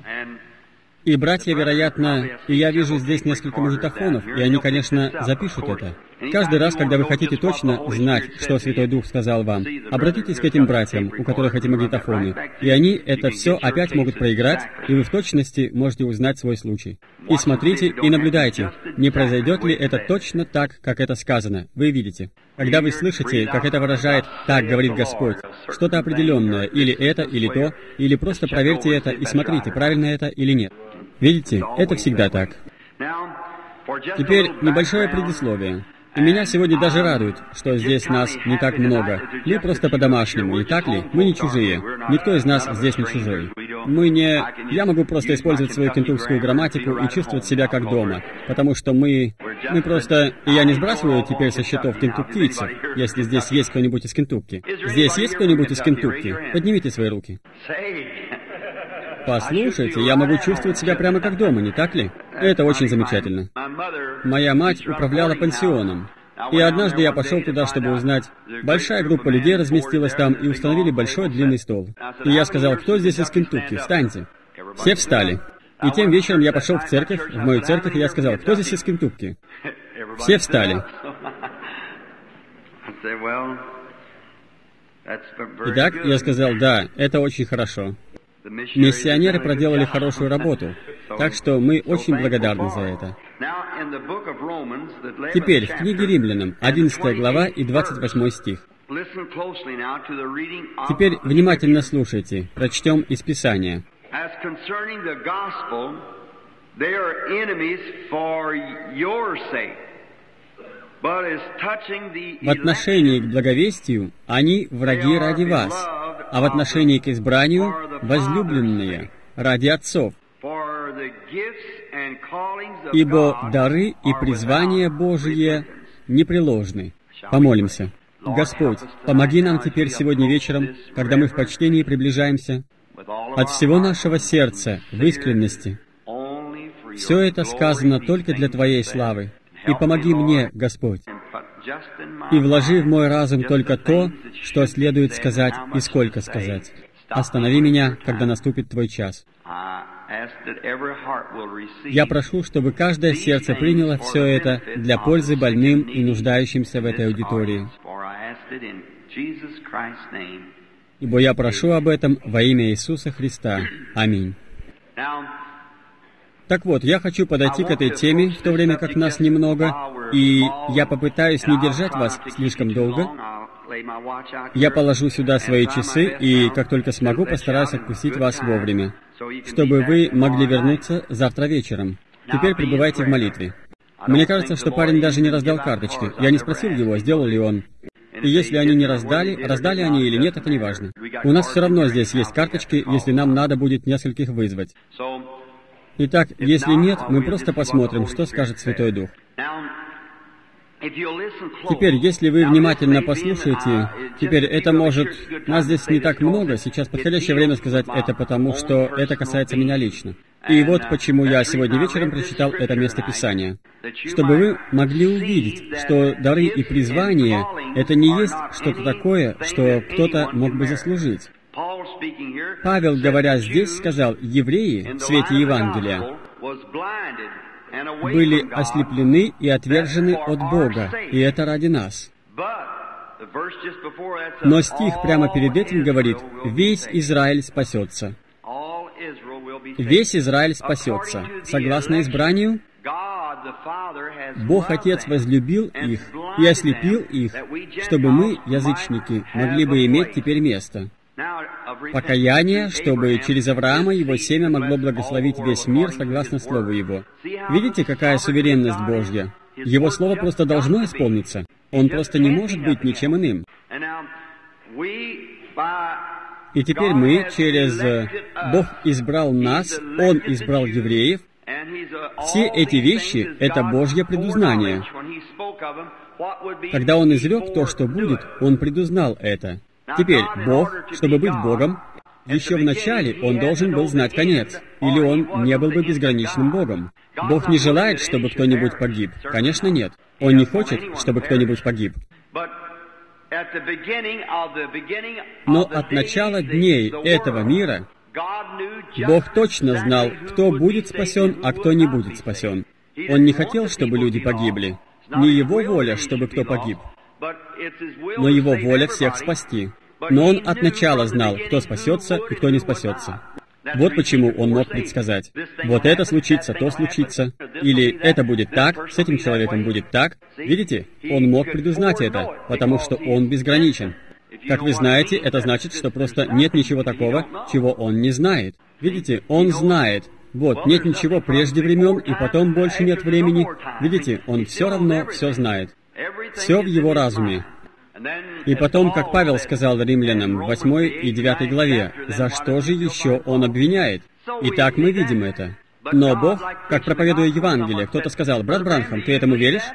И братья, вероятно, и я вижу здесь несколько магнитофонов, и они, конечно, запишут это. Каждый раз, когда вы хотите точно знать, что Святой Дух сказал вам, обратитесь к этим братьям, у которых эти магнитофоны, и они это все опять могут проиграть, и вы в точности можете узнать свой случай. И смотрите, и наблюдайте, не произойдет ли это точно так, как это сказано. Вы видите. Когда вы слышите, как это выражает «так говорит Господь», что-то определенное, или это, или то, или просто проверьте это и смотрите, правильно это или нет. Видите, это всегда так. Теперь небольшое предисловие. И меня сегодня даже радует, что здесь нас не так много. Мы просто по-домашнему, не так ли? Мы не чужие. Никто из нас здесь не чужой. Мы не... Я могу просто использовать свою кентукскую грамматику и чувствовать себя как дома, потому что мы просто... И я не сбрасываю теперь со счетов кентуккийцев, если здесь есть кто-нибудь из Кентукки. Здесь есть кто-нибудь из Кентукки? Поднимите свои руки. Послушайте, я могу чувствовать себя прямо как дома, не так ли? Это очень замечательно. Моя мать управляла пансионом. И однажды я пошел туда, чтобы узнать. Большая группа людей разместилась там и установили большой длинный стол. И я сказал, кто здесь из Кентукки? Встаньте. Все встали. И тем вечером я пошел в церковь, в мою церковь, и я сказал, кто здесь из Кентукки? Все встали. Итак, я сказал, да, это очень хорошо. Миссионеры проделали хорошую работу, так что мы очень благодарны за это. Теперь в книге Римлянам, 11 глава и 28 стих. Теперь внимательно слушайте, прочтем из Писания. В отношении к благовестию они враги ради вас, а в отношении к избранию возлюбленные ради отцов. Ибо дары и призвания Божие непреложны. Помолимся. Господь, помоги нам теперь сегодня вечером, когда мы в почтении приближаемся, от всего нашего сердца, в искренности. Все это сказано только для Твоей славы. И помоги мне, Господь, и вложи в мой разум только то, что следует сказать и сколько сказать. Останови меня, когда наступит Твой час. Я прошу, чтобы каждое сердце приняло все это для пользы больным и нуждающимся в этой аудитории. Ибо я прошу об этом во имя Иисуса Христа. Аминь. Так вот, я хочу подойти к этой теме, в то время как нас немного, и я попытаюсь не держать вас слишком долго. Я положу сюда свои часы, и как только смогу, постараюсь отпустить вас вовремя, чтобы вы могли вернуться завтра вечером. Теперь пребывайте в молитве. Мне кажется, что парень даже не раздал карточки. Я не спросил его, сделал ли он. И если они не раздали, раздали они или нет, это не важно. У нас все равно здесь есть карточки, если нам надо будет нескольких вызвать. Итак, если нет, мы просто посмотрим, что скажет Святой Дух. Теперь, если вы внимательно послушаете, теперь это может... Нас здесь не так много, сейчас подходящее время сказать это, потому что это касается меня лично. И вот почему я сегодня вечером прочитал это местописание. Чтобы вы могли увидеть, что дары и призвания — это не есть что-то такое, что кто-то мог бы заслужить. Павел, говоря здесь, сказал, евреи в свете Евангелия были ослеплены и отвержены от Бога, и это ради нас. Но стих прямо перед этим говорит, «Весь Израиль спасется». Весь Израиль спасется. Согласно избранию, Бог Отец возлюбил их и ослепил их, чтобы мы, язычники, могли бы иметь теперь место. Покаяние, чтобы через Авраама его семя могло благословить весь мир согласно Слову Его. Видите, какая суверенность Божья? Его Слово просто должно исполниться. Он просто не может быть ничем иным. И теперь мы через... Бог избрал нас, Он избрал евреев. Все эти вещи — это Божье предузнание. Когда Он изрек то, что будет, Он предузнал это. Теперь Бог, чтобы быть Богом, еще в начале Он должен был знать конец, или Он не был бы безграничным Богом. Бог не желает, чтобы кто-нибудь погиб. Конечно, нет. Он не хочет, чтобы кто-нибудь погиб. Но от начала дней этого мира Бог точно знал, кто будет спасен, а кто не будет спасен. Он не хотел, чтобы люди погибли. Не Его воля, чтобы кто погиб, но Его воля всех спасти. Но Он от начала знал, кто спасется и кто не спасется. Вот почему Он мог предсказать: вот это случится, то случится, или это будет так, с этим человеком будет так. Видите, Он мог предузнать это, потому что Он безграничен. Как вы знаете, это значит, что просто нет ничего такого, чего Он не знает. Видите, Он знает. Вот, нет ничего прежде времен, и потом больше нет времени. Видите, Он все равно все знает. Все в Его разуме. И потом, как Павел сказал римлянам в 8 и 9 главе, «За что же еще он обвиняет?» Итак, мы видим это. Но Бог, как проповедуя Евангелие, кто-то сказал: «Брат Бранхам, ты этому веришь?»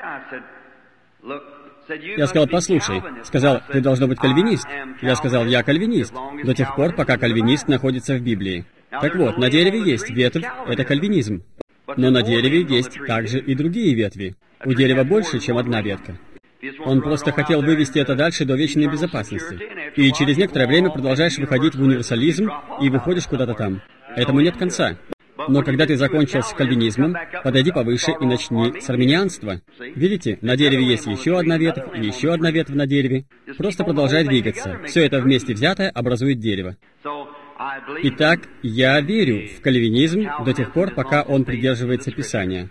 Я сказал: «Послушай». Сказал: «Ты должно быть кальвинист». Я сказал: «Я кальвинист», до тех пор, пока кальвинист находится в Библии. Так вот, на дереве есть ветвь, это кальвинизм. Но на дереве есть также и другие ветви. У дерева больше, чем одна ветка. Он просто хотел вывести это дальше до вечной безопасности. И через некоторое время продолжаешь выходить в универсализм и выходишь куда-то там. Этому нет конца. Но когда ты закончил с кальвинизмом, подойди повыше и начни с арминианства. Видите, на дереве есть еще одна ветвь и еще одна ветвь на дереве. Просто продолжай двигаться. Все это вместе взятое образует дерево. Итак, я верю в кальвинизм до тех пор, пока он придерживается Писания.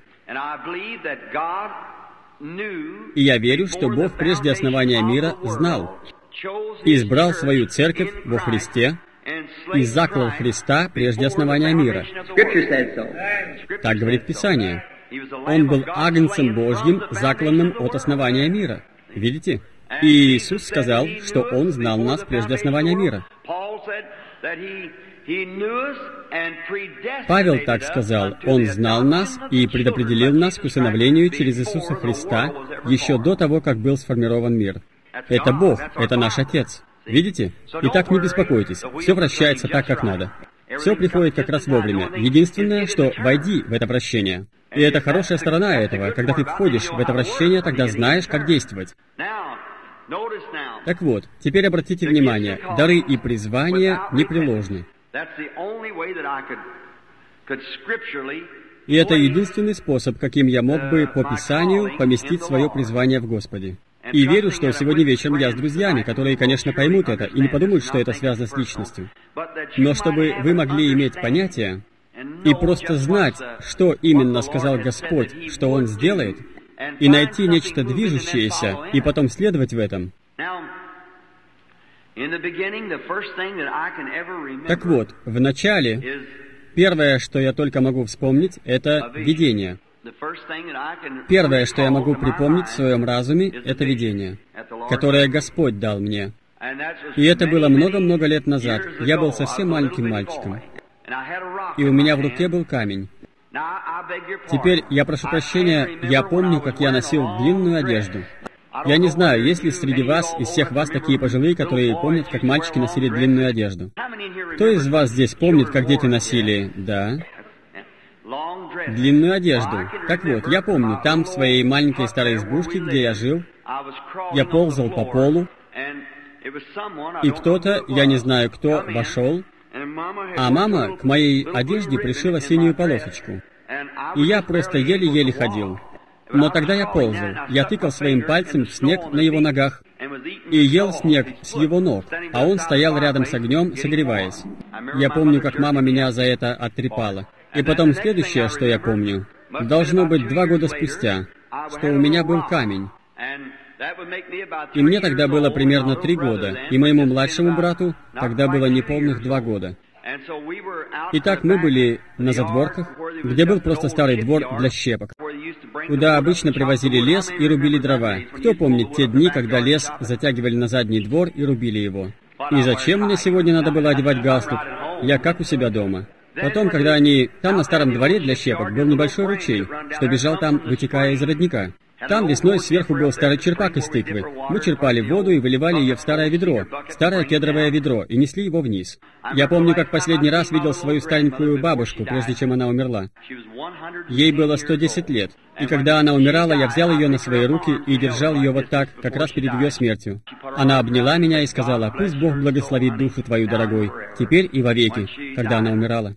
И я верю, что Бог прежде основания мира знал, избрал свою церковь во Христе и заклал Христа прежде основания мира. Так говорит Писание. Он был агнцем Божьим, закланным от основания мира. Видите? И Иисус сказал, что Он знал нас прежде основания мира. Павел так сказал: Он знал нас и предопределил нас к усыновлению через Иисуса Христа еще до того, как был сформирован мир. Это Бог, это наш Отец. Видите? Итак, не беспокойтесь, все вращается так, как надо. Все приходит как раз вовремя. Единственное, что войди в это вращение. И это хорошая сторона этого. Когда ты входишь в это вращение, тогда знаешь, как действовать. Так вот, теперь обратите внимание, дары и призвания непреложны. И это единственный способ, каким я мог бы по Писанию поместить свое призвание в Господе. И верю, что сегодня вечером я с друзьями, которые, конечно, поймут это и не подумают, что это связано с личностью. Но чтобы вы могли иметь понятие и просто знать, что именно сказал Господь, что Он сделает, и найти нечто движущееся, и потом следовать в этом. Так вот, в начале, первое, что я только могу вспомнить, это видение. Первое, что я могу припомнить в своем разуме, это видение, которое Господь дал мне. И это было много-много лет назад. Я был совсем маленьким мальчиком. И у меня в руке был камень. Теперь, я прошу прощения, я помню, как я носил длинную одежду. Я не знаю, есть ли среди вас, из всех вас, такие пожилые, которые помнят, как мальчики носили длинную одежду. Кто из вас здесь помнит, как дети носили, да, длинную одежду? Так вот, я помню, там, в своей маленькой старой избушке, где я жил, я ползал по полу, и кто-то, я не знаю кто, вошел, а мама к моей одежде пришила синюю полосочку. И я просто еле-еле ходил. Но тогда я ползал. Я тыкал своим пальцем в снег на его ногах и ел снег с его ног, а он стоял рядом с огнем, согреваясь. Я помню, как мама меня за это оттрепала. И потом следующее, что я помню, должно быть 2 года спустя, что у меня был камень. И мне тогда было примерно 3 года, и моему младшему брату тогда было неполных 2 года. Итак, мы были на задворках, где был просто старый двор для щепок, куда обычно привозили лес и рубили дрова. Кто помнит те дни, когда лес затягивали на задний двор и рубили его? И зачем мне сегодня надо было одевать галстук? Я как у себя дома. Потом, когда они... Там на старом дворе для щепок был небольшой ручей, что бежал там, вытекая из родника. Там весной сверху был старый черпак из тыквы. Мы черпали воду и выливали ее в старое ведро, старое кедровое ведро, и несли его вниз. Я помню, как последний раз видел свою старенькую бабушку, прежде чем она умерла. Ей было 110 лет. И когда она умирала, я взял ее на свои руки и держал ее вот так, как раз перед ее смертью. Она обняла меня и сказала: «Пусть Бог благословит душу твою, дорогой, теперь и вовеки», когда она умирала.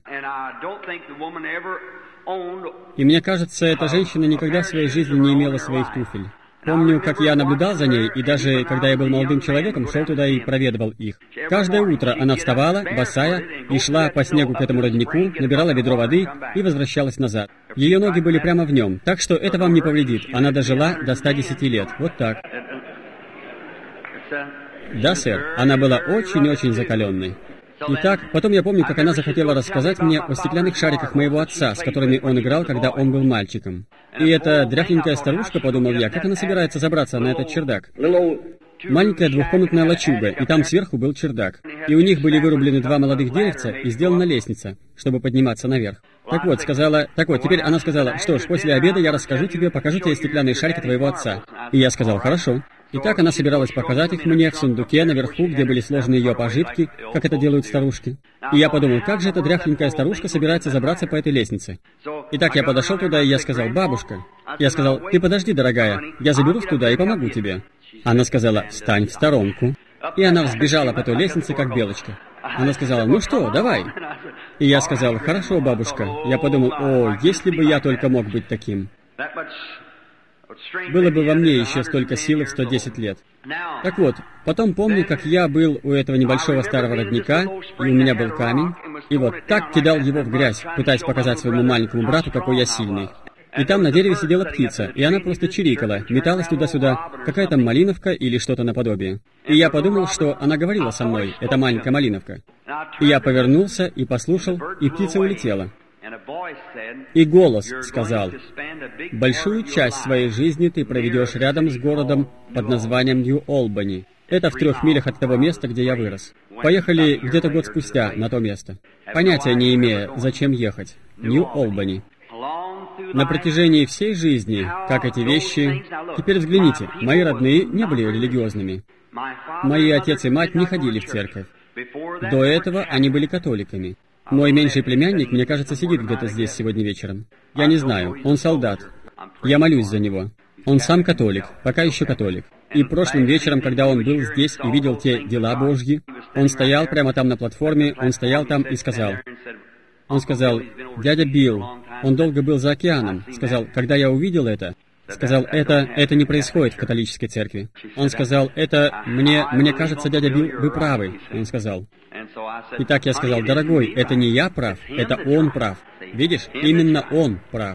И мне кажется, эта женщина никогда в своей жизни не имела своих туфель. Помню, как я наблюдал за ней, и даже когда я был молодым человеком, шел туда и проведывал их. Каждое утро она вставала, босая, и шла по снегу к этому роднику, набирала ведро воды и возвращалась назад. Ее ноги были прямо в нем, так что это вам не повредит. Она дожила до 110 лет. Вот так. Да, сэр, она была очень-очень закаленной. Итак, потом я помню, как она захотела рассказать мне о стеклянных шариках моего отца, с которыми он играл, когда он был мальчиком. И эта дряхленькая старушка, подумал я, как она собирается забраться на этот чердак? Маленькая двухкомнатная лачуга, и там сверху был чердак. И у них были вырублены 2 молодых деревца и сделана лестница, чтобы подниматься наверх. Так вот, теперь она сказала: «Что ж, после обеда я расскажу тебе, покажу тебе стеклянные шарики твоего отца». И я сказал: «Хорошо». Итак, она собиралась показать их мне в сундуке наверху, где были сложены ее пожитки, как это делают старушки. И я подумал, как же эта дряхленькая старушка собирается забраться по этой лестнице. Итак, я подошел туда, и я сказал: «Бабушка». Я сказал: «Ты подожди, дорогая, я заберусь туда и помогу тебе». Она сказала: «Встань в сторонку». И она взбежала по той лестнице, как белочка. Она сказала: «Ну что, давай». И я сказал: «Хорошо, бабушка». Я подумал: «О, если бы я только мог быть таким». Было бы во мне еще столько силы в 110 лет. Так вот, потом помню, как я был у этого небольшого старого родника, и у меня был камень, и вот так кидал его в грязь, пытаясь показать своему маленькому брату, какой я сильный. И там на дереве сидела птица, и она просто чирикала, металась туда-сюда, какая-то малиновка или что-то наподобие. И я подумал, что она говорила со мной, эта маленькая малиновка. И я повернулся и послушал, и птица улетела. И голос сказал: «Большую часть своей жизни ты проведешь рядом с городом под названием Нью-Олбани. Это в 3 милях от того места, где я вырос. Поехали где-то год спустя на то место, понятия не имея, зачем ехать. Нью-Олбани. На протяжении всей жизни, как эти вещи... Теперь взгляните, мои родные не были религиозными. Мои отец и мать не ходили в церковь. До этого они были католиками. Мой меньший племянник, мне кажется, сидит где-то здесь сегодня вечером. Я не знаю, он солдат. Я молюсь за него. Он сам католик, пока еще католик. И прошлым вечером, когда он был здесь и видел те дела Божьи, он стоял прямо там на платформе, он стоял там и сказал... Он сказал: «Дядя Билл, он долго был за океаном», сказал: «Когда я увидел это», сказал: это не происходит в католической церкви». Он сказал: мне кажется, дядя Билл, вы правы», он сказал. Итак, я сказал: «Дорогой, это не я прав, это он прав. Видишь, именно он прав».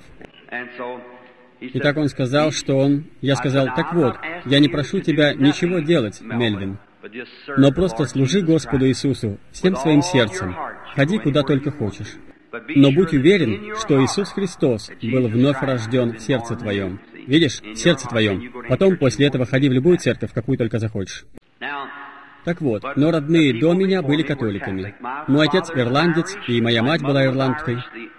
Итак, он сказал, что он... Я сказал: «Так вот, я не прошу тебя ничего делать, Мельвин, но просто служи Господу Иисусу всем своим сердцем, ходи куда только хочешь. Но будь уверен, что Иисус Христос был вновь рожден в сердце твоем. Видишь, в сердце твоем. Потом, после этого, ходи в любую церковь, какую только захочешь». Так вот, но родные до меня были католиками. Мой отец ирландец, и моя мать была ирландкой.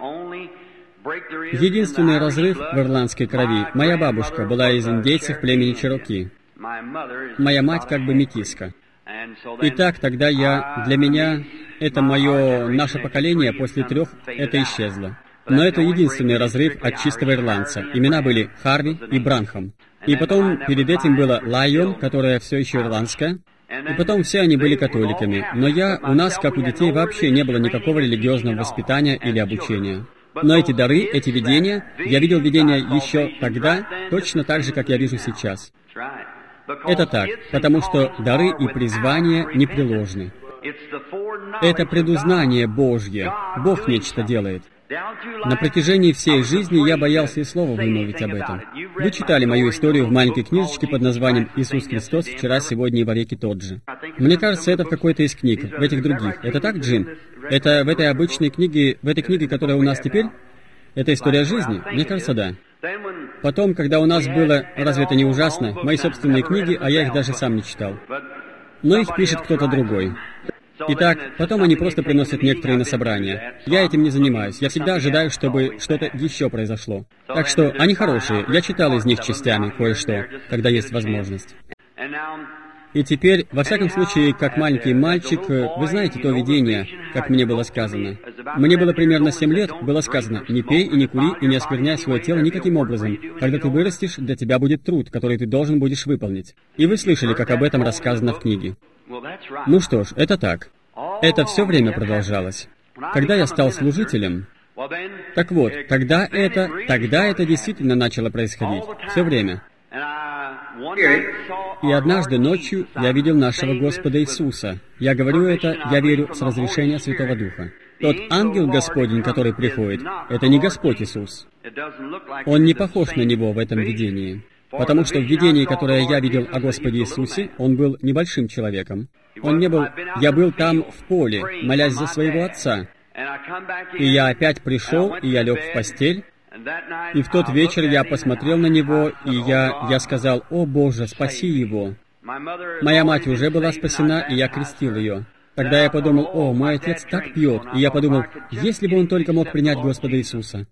Единственный разрыв в ирландской крови — моя бабушка была из индейцев племени Чероки. Моя мать как бы метиска. Итак, тогда для меня, наше поколение после 3, это исчезло. Но это единственный разрыв от чистого ирландца. Имена были Харви и Бранхам. И потом перед этим было Лайон, которая все еще ирландская. И потом все они были католиками. Но у нас, как у детей, вообще не было никакого религиозного воспитания или обучения. Но эти дары, эти видения, я видел видения еще тогда, точно так же, как я вижу сейчас. Это так, потому что дары и призвания непреложны. Это предузнание Божье. Бог нечто делает. На протяжении всей жизни я боялся и слова вымолвить об этом. Вы читали мою историю в маленькой книжечке под названием «Иисус Христос вчера, сегодня и вовеки тот же». Мне кажется, это в какой-то из книг, в этих других. Это так, Джим? Это в этой обычной книге, в этой книге, которая у нас теперь? Это история жизни? Мне кажется, да. Потом, когда у нас было, разве это не ужасно, мои собственные книги, а я их даже сам не читал. Но их пишет кто-то другой. Итак, потом они просто приносят некоторые на собрание. Я этим не занимаюсь. Я всегда ожидаю, чтобы что-то еще произошло. Так что они хорошие. Я читал из них частями кое-что, когда есть возможность. И теперь, во всяком случае, как маленький мальчик, вы знаете то видение, как мне было сказано. Мне было примерно 7 лет, было сказано: «Не пей и не кури, и не оскверняй свое тело никаким образом. Когда ты вырастешь, для тебя будет труд, который ты должен будешь выполнить». И вы слышали, как об этом рассказано в книге. Ну что ж, это так. Это все время продолжалось. Когда я стал служителем, так вот, тогда это действительно начало происходить. Все время. И однажды ночью я видел нашего Господа Иисуса. Я говорю это, я верю, с разрешения Святого Духа. Тот ангел Господень, который приходит, это не Господь Иисус. Он не похож на Него в этом видении. Потому что в видении, которое я видел о Господе Иисусе, Он был небольшим человеком. Он не был... Я был там в поле, молясь за своего отца. И я опять пришел, и я лег в постель. И в тот вечер я посмотрел на него, и я сказал: «О Боже, спаси его». Моя мать уже была спасена, и я крестил ее. Тогда я подумал: «О, мой отец так пьет». И я подумал, если бы он только мог принять Господа Иисуса.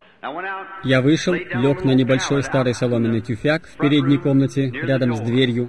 Я вышел, лег на небольшой старый соломенный тюфяк в передней комнате, рядом с дверью,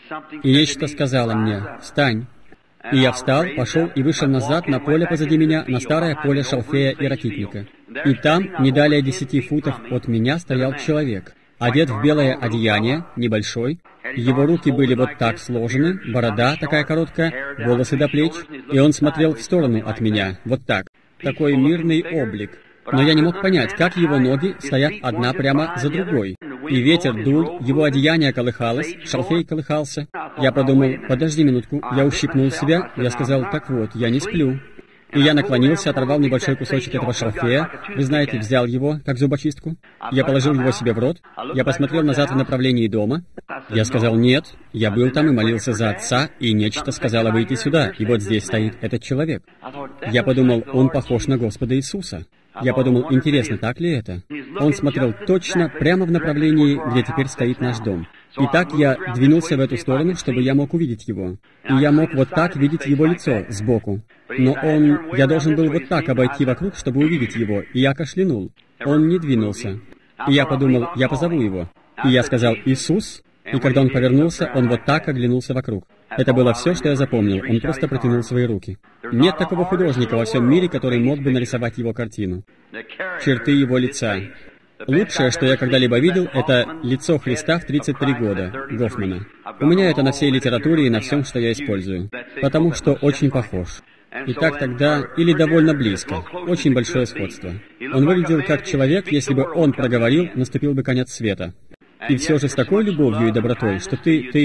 и нечто сказало мне: «Встань». И я встал, пошел и вышел назад на поле позади меня, на старое поле шалфея и ракитника. И там, не далее 10 футов от меня, стоял человек, одет в белое одеяние, небольшой. Его руки были вот так сложены, борода такая короткая, волосы до плеч, и он смотрел в сторону от меня, вот так. Такой мирный облик. Но я не мог понять, как его ноги стоят одна прямо за другой. И ветер дул, его одеяние колыхалось, шалфей колыхался. Я подумал: подожди минутку, я ущипнул себя, я сказал: так вот, я не сплю. И я наклонился, оторвал небольшой кусочек этого шалфея, вы знаете, взял его, как зубочистку. Я положил его себе в рот, я посмотрел назад в направлении дома. Я сказал: нет, я был там и молился за отца, и нечто сказало выйти сюда, и вот здесь стоит этот человек. Я подумал: он похож на Господа Иисуса. Я подумал: интересно, так ли это? Он смотрел точно прямо в направлении, где теперь стоит наш дом. И так я двинулся в эту сторону, чтобы я мог увидеть его. И я мог вот так видеть его лицо сбоку. Но я должен был вот так обойти вокруг, чтобы увидеть его, и я кашлянул. Он не двинулся. И я подумал: я позову его. И я сказал: «Иисус». И когда он повернулся, он вот так оглянулся вокруг. Это было все, что я запомнил. Он просто протянул свои руки. Нет такого художника во всем мире, который мог бы нарисовать его картину. Черты его лица. Лучшее, что я когда-либо видел, это лицо Христа в 33 года, Гофмана. У меня это на всей литературе и на всем, что я использую. Потому что очень похож. Итак, тогда, или довольно близко, очень большое сходство. Он выглядел как человек, если бы он проговорил, наступил бы конец света. И все же с такой любовью и добротой, что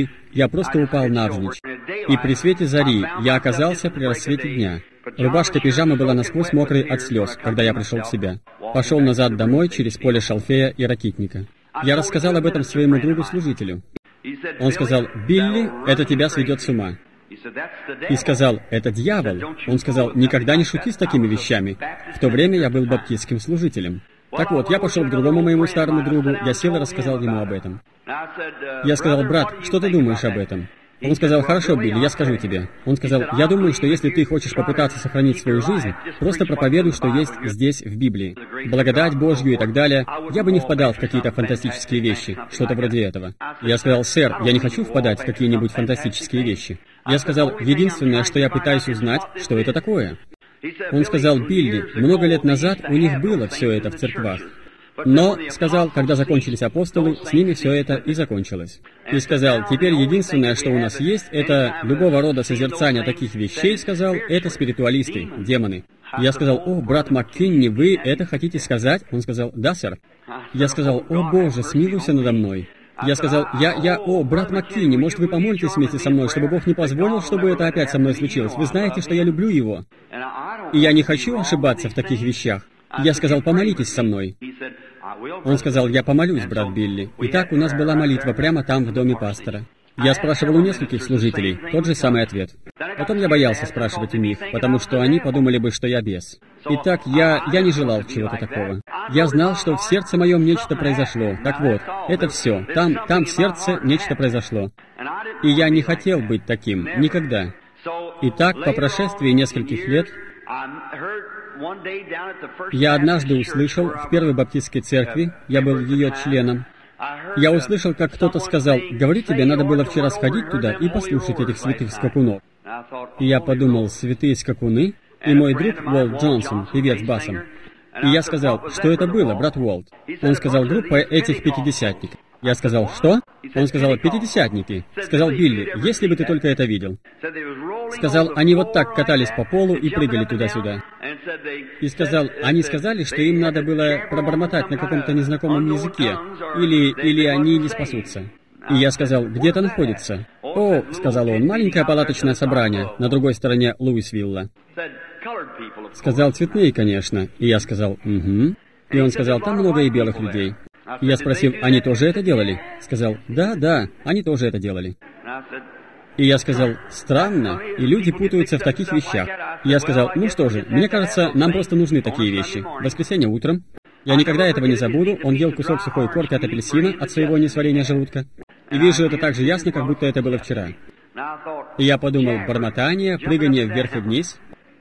я просто упал навзничь. И при свете зари я оказался при рассвете дня. Рубашка пижамы была насквозь мокрой от слез, когда я пришел в себя. Пошел назад домой через поле шалфея и ракитника. Я рассказал об этом своему другу-служителю. Он сказал: «Билли, это тебя сведет с ума». И сказал: «Это дьявол». Он сказал: «Никогда не шути с такими вещами». В то время я был баптистским служителем. Так вот, я пошел к другому моему старому другу, я сел и рассказал ему об этом. Я сказал: «Брат, что ты думаешь об этом?» Он сказал: «Хорошо, Билли, я скажу тебе». Он сказал: «Я думаю, что если ты хочешь попытаться сохранить свою жизнь, просто проповедуй, что есть здесь в Библии. Благодать Божью и так далее. Я бы не впадал в какие-то фантастические вещи, что-то вроде этого». Я сказал: «Сэр, я не хочу впадать в какие-нибудь фантастические вещи». Я сказал: «Единственное, что я пытаюсь узнать, что это такое». Он сказал: «Билли, много лет назад у них было все это в церквах. Но, сказал, когда закончились апостолы, с ними все это и закончилось. И сказал: теперь единственное, что у нас есть, это любого рода созерцание таких вещей, сказал, это спиритуалисты, демоны». Я сказал: «О, брат МакКинни, вы это хотите сказать?» Он сказал: «Да, сэр». Я сказал: «О, Боже, смилуйся надо мной». Я сказал: «О, брат МакКинни, может, вы помолитесь вместе со мной, чтобы Бог не позволил, чтобы это опять со мной случилось? Вы знаете, что я люблю его. И я не хочу ошибаться в таких вещах». Я сказал: «Помолитесь со мной». Он сказал: «Я помолюсь, брат Билли». И так у нас была молитва прямо там, в доме пастора. Я спрашивал у нескольких служителей, тот же самый ответ. Потом я боялся спрашивать у них, потому что они подумали бы, что я бес. Итак, я не желал чего-то такого. Я знал, что в сердце моем нечто произошло. Так вот, это все. Там в сердце нечто произошло. И я не хотел быть таким. Никогда. Итак, по прошествии нескольких лет, я однажды услышал в Первой Баптистской церкви, я был ее членом, я услышал, как кто-то сказал: «Говорю тебе, надо было вчера сходить туда и послушать этих святых скакунов». И я подумал: святые скакуны? И мой друг Уолт Джонсон, певец басом. И я сказал: что это было, брат Уолт? Он сказал: группа этих пятидесятников. Я сказал: что? Он сказал: пятидесятники. Сказал: Билли, если бы ты только это видел. Сказал: они вот так катались по полу и прыгали туда-сюда. И сказал: они сказали, что им надо было пробормотать на каком-то незнакомом языке, или они не спасутся. И я сказал: где это находится? «О, — сказал он, — маленькое палаточное собрание на другой стороне Луисвилла». Сказал: цветные, конечно. И я сказал: угу. И он сказал: там много и белых людей. И я спросил: они тоже это делали? Сказал: да, они тоже это делали. И я сказал: странно, и люди путаются в таких вещах. И я сказал: ну что же, мне кажется, нам просто нужны такие вещи. В воскресенье утром, я никогда этого не забуду, он ел кусок сухой корки от апельсина от своего несварения желудка. И вижу это так же ясно, как будто это было вчера. И я подумал: бормотание, прыгание вверх и вниз.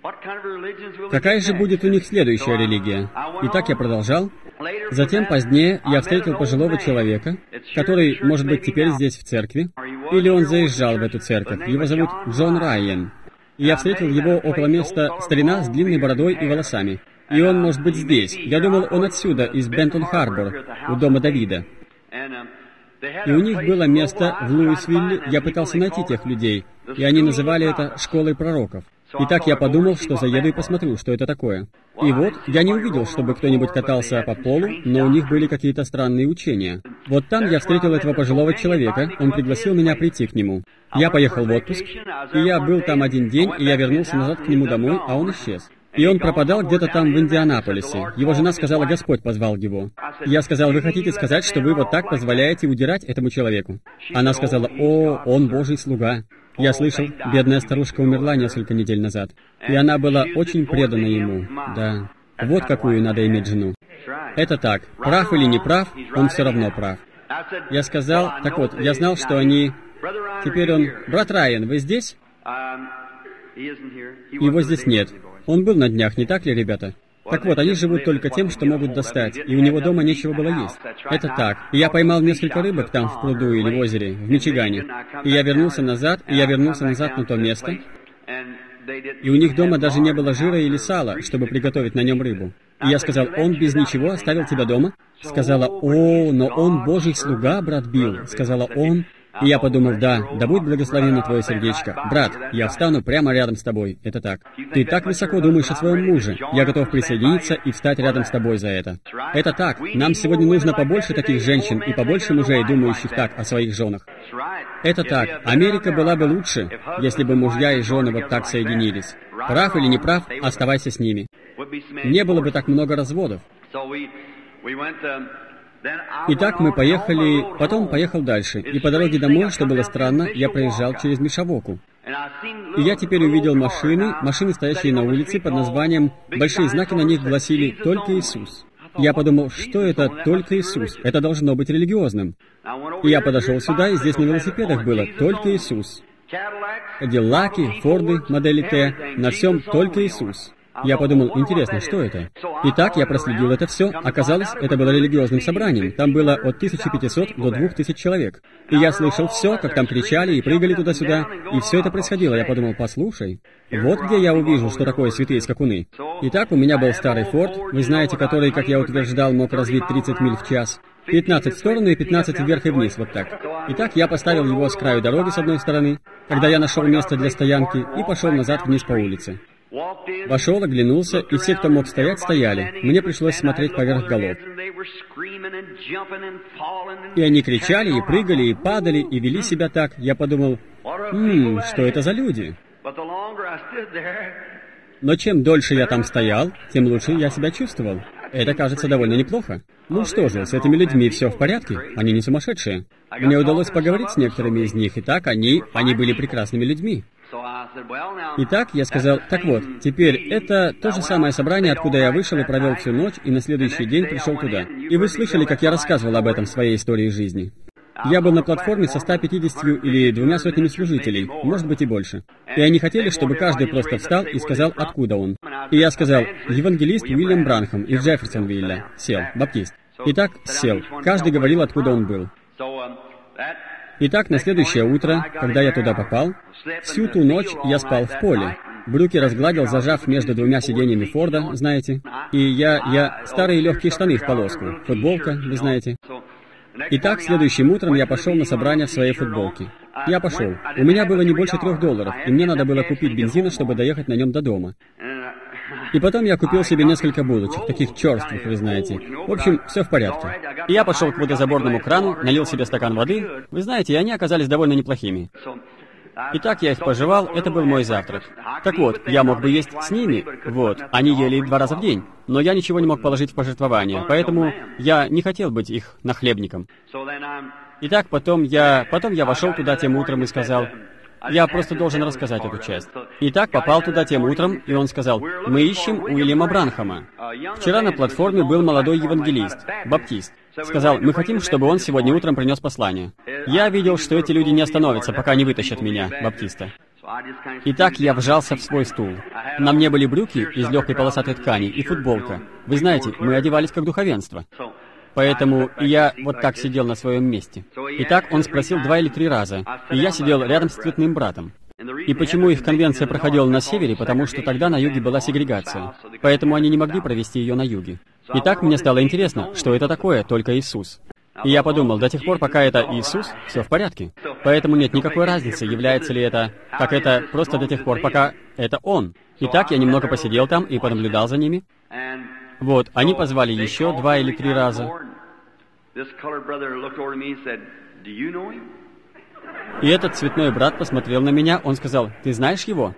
Какая же будет у них следующая религия? И так я продолжал. Затем, позднее, я встретил пожилого человека, который, может быть, теперь здесь в церкви, или он заезжал в эту церковь. Его зовут Джон Райан. И я встретил его около места старина с длинной бородой и волосами. И он, может быть, здесь. Я думал, он отсюда, из Бентон-Харбор, у дома Давида. И у них было место в Луисвилле, я пытался найти тех людей, и они называли это «школой пророков». И так я подумал, что заеду и посмотрю, что это такое. И вот, я не увидел, чтобы кто-нибудь катался по полу, но у них были какие-то странные учения. Вот там я встретил этого пожилого человека, он пригласил меня прийти к нему. Я поехал в отпуск, и я был там один день, и я вернулся назад к нему домой, а он исчез. И он пропадал где-то там в Индианаполисе. Его жена сказала: Господь позвал его. Я сказал: вы хотите сказать, что вы вот так позволяете удирать этому человеку? Она сказала: о, он Божий слуга. Я слышал, бедная старушка умерла несколько недель назад. И она была очень предана ему. Да. Вот какую надо иметь жену. Это так. Прав или не прав, он все равно прав. Я сказал: так вот, я знал, что они... Теперь он... Брат Райан, вы здесь? Его здесь нет. Он был на днях, не так ли, ребята? Так вот, они живут только тем, что могут достать, и у него дома нечего было есть. Это так. И я поймал несколько рыбок там в пруду или в озере, в Мичигане. И я вернулся назад на то место, и у них дома даже не было жира или сала, чтобы приготовить на нем рыбу. И я сказал: он без ничего оставил тебя дома? Сказала: о, но он Божий слуга, брат Билл. Сказала: он... И я подумал: да будь благословенно твое сердечко. Брат, я встану прямо рядом с тобой. Это так. Ты так высоко думаешь о своем муже. Я готов присоединиться и встать рядом с тобой за это. Это так. Нам сегодня нужно побольше таких женщин и побольше мужей, думающих так о своих женах. Это так. Америка была бы лучше, если бы мужья и жены вот так соединились. Прав или не прав, оставайся с ними. Не было бы так много разводов. Итак, мы поехали, потом поехал дальше, и по дороге домой, что было странно, я проезжал через Мишавоку. И я теперь увидел машины, стоящие на улице под названием, большие знаки на них гласили «Только Иисус». Я подумал: что это «Только Иисус»? Это должно быть религиозным. И я подошел сюда, и здесь на велосипедах было «Только Иисус». Кадиллаки, Форды, модели Т, на всем «Только Иисус». Я подумал: интересно, что это? Итак, я проследил это все. Оказалось, это было религиозным собранием. Там было от 1500 до 2000 человек. И я слышал все, как там кричали и прыгали туда-сюда. И все это происходило. Я подумал: послушай, вот где я увижу, что такое святые скакуны. Итак, у меня был старый Форд, вы знаете, который, как я утверждал, мог развить 30 миль в час. 15 в сторону и 15 вверх и вниз, вот так. Итак, я поставил его с краю дороги с одной стороны, когда я нашел место для стоянки, и пошел назад вниз по улице. Вошел, оглянулся, и все, кто мог стоять, стояли. Мне пришлось смотреть поверх голов. И они кричали, и прыгали, и падали, и вели себя так. Я подумал: что это за люди? Но чем дольше я там стоял, тем лучше я себя чувствовал. Это кажется довольно неплохо. Ну что же, с этими людьми все в порядке, они не сумасшедшие. Мне удалось поговорить с некоторыми из них, и так они были прекрасными людьми. Итак, я сказал: так вот, теперь это то же самое собрание, откуда я вышел и провел всю ночь, и на следующий день пришел туда. И вы слышали, как я рассказывал об этом в своей истории жизни. Я был на платформе со 150 или 200 служителей, может быть и больше. И они хотели, чтобы каждый просто встал и сказал, откуда он. И я сказал, евангелист Уильям Бранхам из Джефферсонвилля, сел, баптист. Итак, сел. Каждый говорил, откуда он был. Итак, на следующее утро, когда я туда попал, всю ту ночь я спал в поле. Брюки разгладил, зажав между двумя сиденьями Форда, знаете. И я старые легкие штаны в полоску, футболка, вы знаете. Итак, следующим утром я пошел на собрание в своей футболке. Я пошел. У меня было не больше $3, и мне надо было купить бензина, чтобы доехать на нем до дома. И потом я купил себе несколько булочек, таких черствых, вы знаете. В общем, все в порядке. И я пошел к водозаборному крану, налил себе стакан воды. Вы знаете, и они оказались довольно неплохими. Итак, я их пожевал, это был мой завтрак. Так вот, я мог бы есть с ними, вот, они ели 2 раза в день, но я ничего не мог положить в пожертвование, поэтому я не хотел быть их нахлебником. Итак, потом я вошел туда тем утром и сказал, я просто должен рассказать эту часть. Итак, попал туда тем утром, и он сказал, мы ищем Уильяма Бранхама. Вчера на платформе был молодой евангелист, баптист. Сказал, мы хотим, чтобы он сегодня утром принес послание. Я видел, что эти люди не остановятся, пока не вытащат меня, баптиста. Итак, я вжался в свой стул. На мне были брюки из легкой полосатой ткани и футболка. Вы знаете, мы одевались как духовенство. Поэтому я вот так сидел на своем месте. Итак, он спросил 2 или 3 раза, и я сидел рядом с цветным братом. И почему их конвенция проходила на севере? Потому что тогда на юге была сегрегация. Поэтому они не могли провести ее на юге. Итак, мне стало интересно, что это такое, только Иисус. И я подумал, до тех пор, пока это Иисус, все в порядке. Поэтому нет никакой разницы, является ли это, как это, просто до тех пор, пока это Он. Итак, я немного посидел там и понаблюдал за ними. Вот, они позвали еще 2 или 3 раза. И этот цветной брат посмотрел на меня, он сказал, «Ты знаешь его?»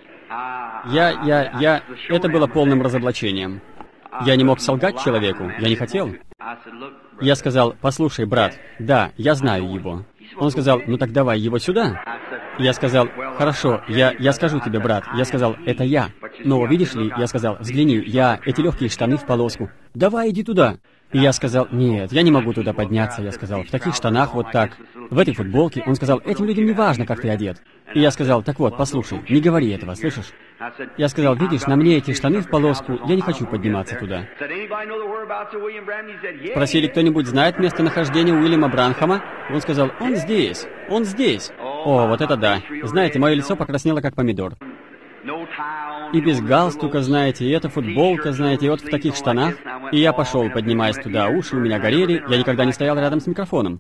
Это было полным разоблачением. Я не мог солгать человеку, я не хотел. Я сказал, «Послушай, брат, да, я знаю его». Он сказал, «Ну так давай его сюда». Я сказал, «Хорошо, я скажу тебе, брат». Я сказал, «Это я». Но, видишь ли, я сказал, «Взгляни, эти легкие штаны в полоску. Давай, иди туда». И я сказал, «Нет, я не могу туда подняться». Я сказал, «В таких штанах вот так, в этой футболке». Он сказал, «Этим людям не важно, как ты одет». И я сказал, «Так вот, послушай, не говори этого, слышишь?» Я сказал, «Видишь, на мне эти штаны в полоску, я не хочу подниматься туда». Спросили, кто-нибудь знает местонахождение Уильяма Бранхама? Он сказал, «Он здесь, он здесь». О, вот это да. Знаете, мое лицо покраснело, как помидор. И без галстука, знаете, и эта футболка, знаете, и вот в таких штанах. И я пошел, поднимаясь туда, уши у меня горели, я никогда не стоял рядом с микрофоном.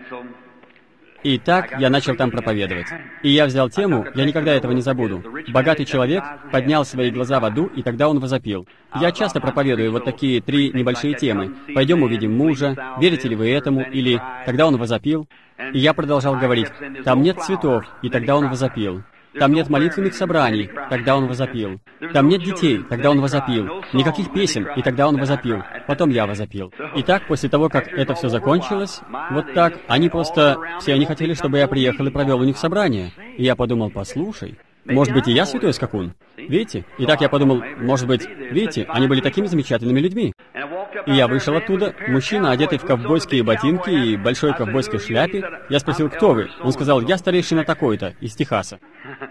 И так я начал там проповедовать. И я взял тему, я никогда этого не забуду. Богатый человек поднял свои глаза в аду, и тогда он возопил. Я часто проповедую вот такие 3 небольшие темы. «Пойдем увидим мужа», «Верите ли вы этому?» или «Тогда он возопил». И я продолжал говорить, «Там нет цветов», и тогда он возопил. Там нет молитвенных собраний, тогда он возопил. Там нет детей, тогда он возопил. Никаких песен, и тогда он возопил. Потом я возопил. И так, после того, как это все закончилось, вот так, они хотели, чтобы я приехал и провел у них собрание. И я подумал, послушай, может быть, и я святой скакун? Видите? И так я подумал, может быть, видите, они были такими замечательными людьми. И я вышел оттуда, мужчина, одетый в ковбойские ботинки и большой ковбойской шляпе. Я спросил, кто вы? Он сказал, я старейшина такой-то, из Техаса.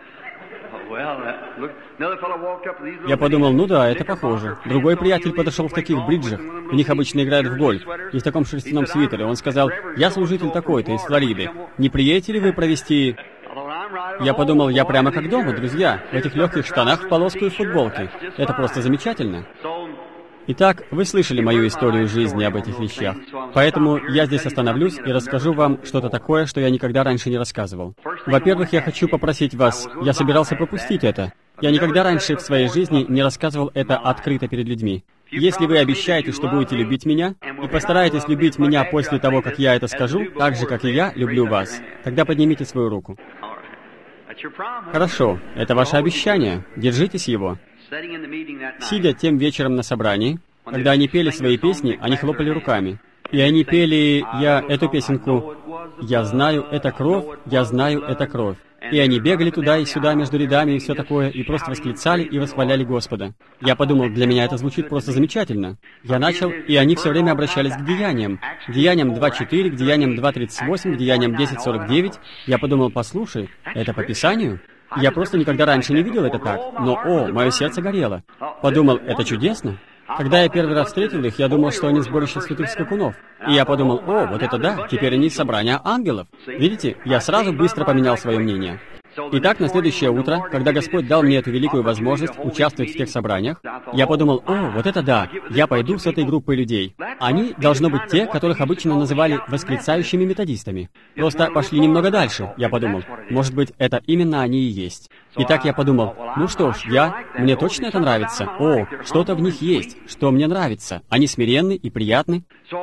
Я подумал, ну да, это похоже. Другой приятель подошел в таких бриджах, в них обычно играют в гольф, и в таком шерстяном свитере. Он сказал, я служитель такой-то, из Флориды. Не приедете ли вы провести... Я подумал, я прямо как дома, друзья, в этих легких штанах, в полоску и в футболке. Это просто замечательно. Итак, вы слышали мою историю жизни об этих вещах. Поэтому я здесь остановлюсь и расскажу вам что-то такое, что я никогда раньше не рассказывал. Во-первых, я хочу попросить вас, я собирался пропустить это. Я никогда раньше в своей жизни не рассказывал это открыто перед людьми. Если вы обещаете, что будете любить меня, и постараетесь любить меня после того, как я это скажу, так же, как и я люблю вас, тогда поднимите свою руку. Хорошо, это ваше обещание. Держитесь его. Сидя тем вечером на собрании, когда они пели свои песни, они хлопали руками. И они пели эту песенку «Я знаю, это кровь, я знаю, это кровь». И они бегали туда и сюда между рядами и все такое, и просто восклицали и восхваляли Господа. Я подумал, для меня это звучит просто замечательно. Я начал, и они все время обращались к деяниям. К деяниям 2.4, к деяниям 2.38, к деяниям 10.49. Я подумал, послушай, это по Писанию? Я просто никогда раньше не видел это так, но, мое сердце горело. Подумал, это чудесно. Когда я первый раз встретил их, я думал, что они сборище святых скакунов. И я подумал, вот это да, теперь они собрание ангелов. Видите, я сразу быстро поменял свое мнение. Итак, на следующее утро, когда Господь дал мне эту великую возможность участвовать в тех собраниях, я подумал, вот это да, я пойду с этой группой людей. Они, должно быть, те, которых обычно называли восклицающими методистами. Просто пошли немного дальше, я подумал. Может быть, это именно они и есть. Итак, я подумал, ну что ж, мне точно это нравится. Что-то в них есть, что мне нравится. Они смиренны и приятны.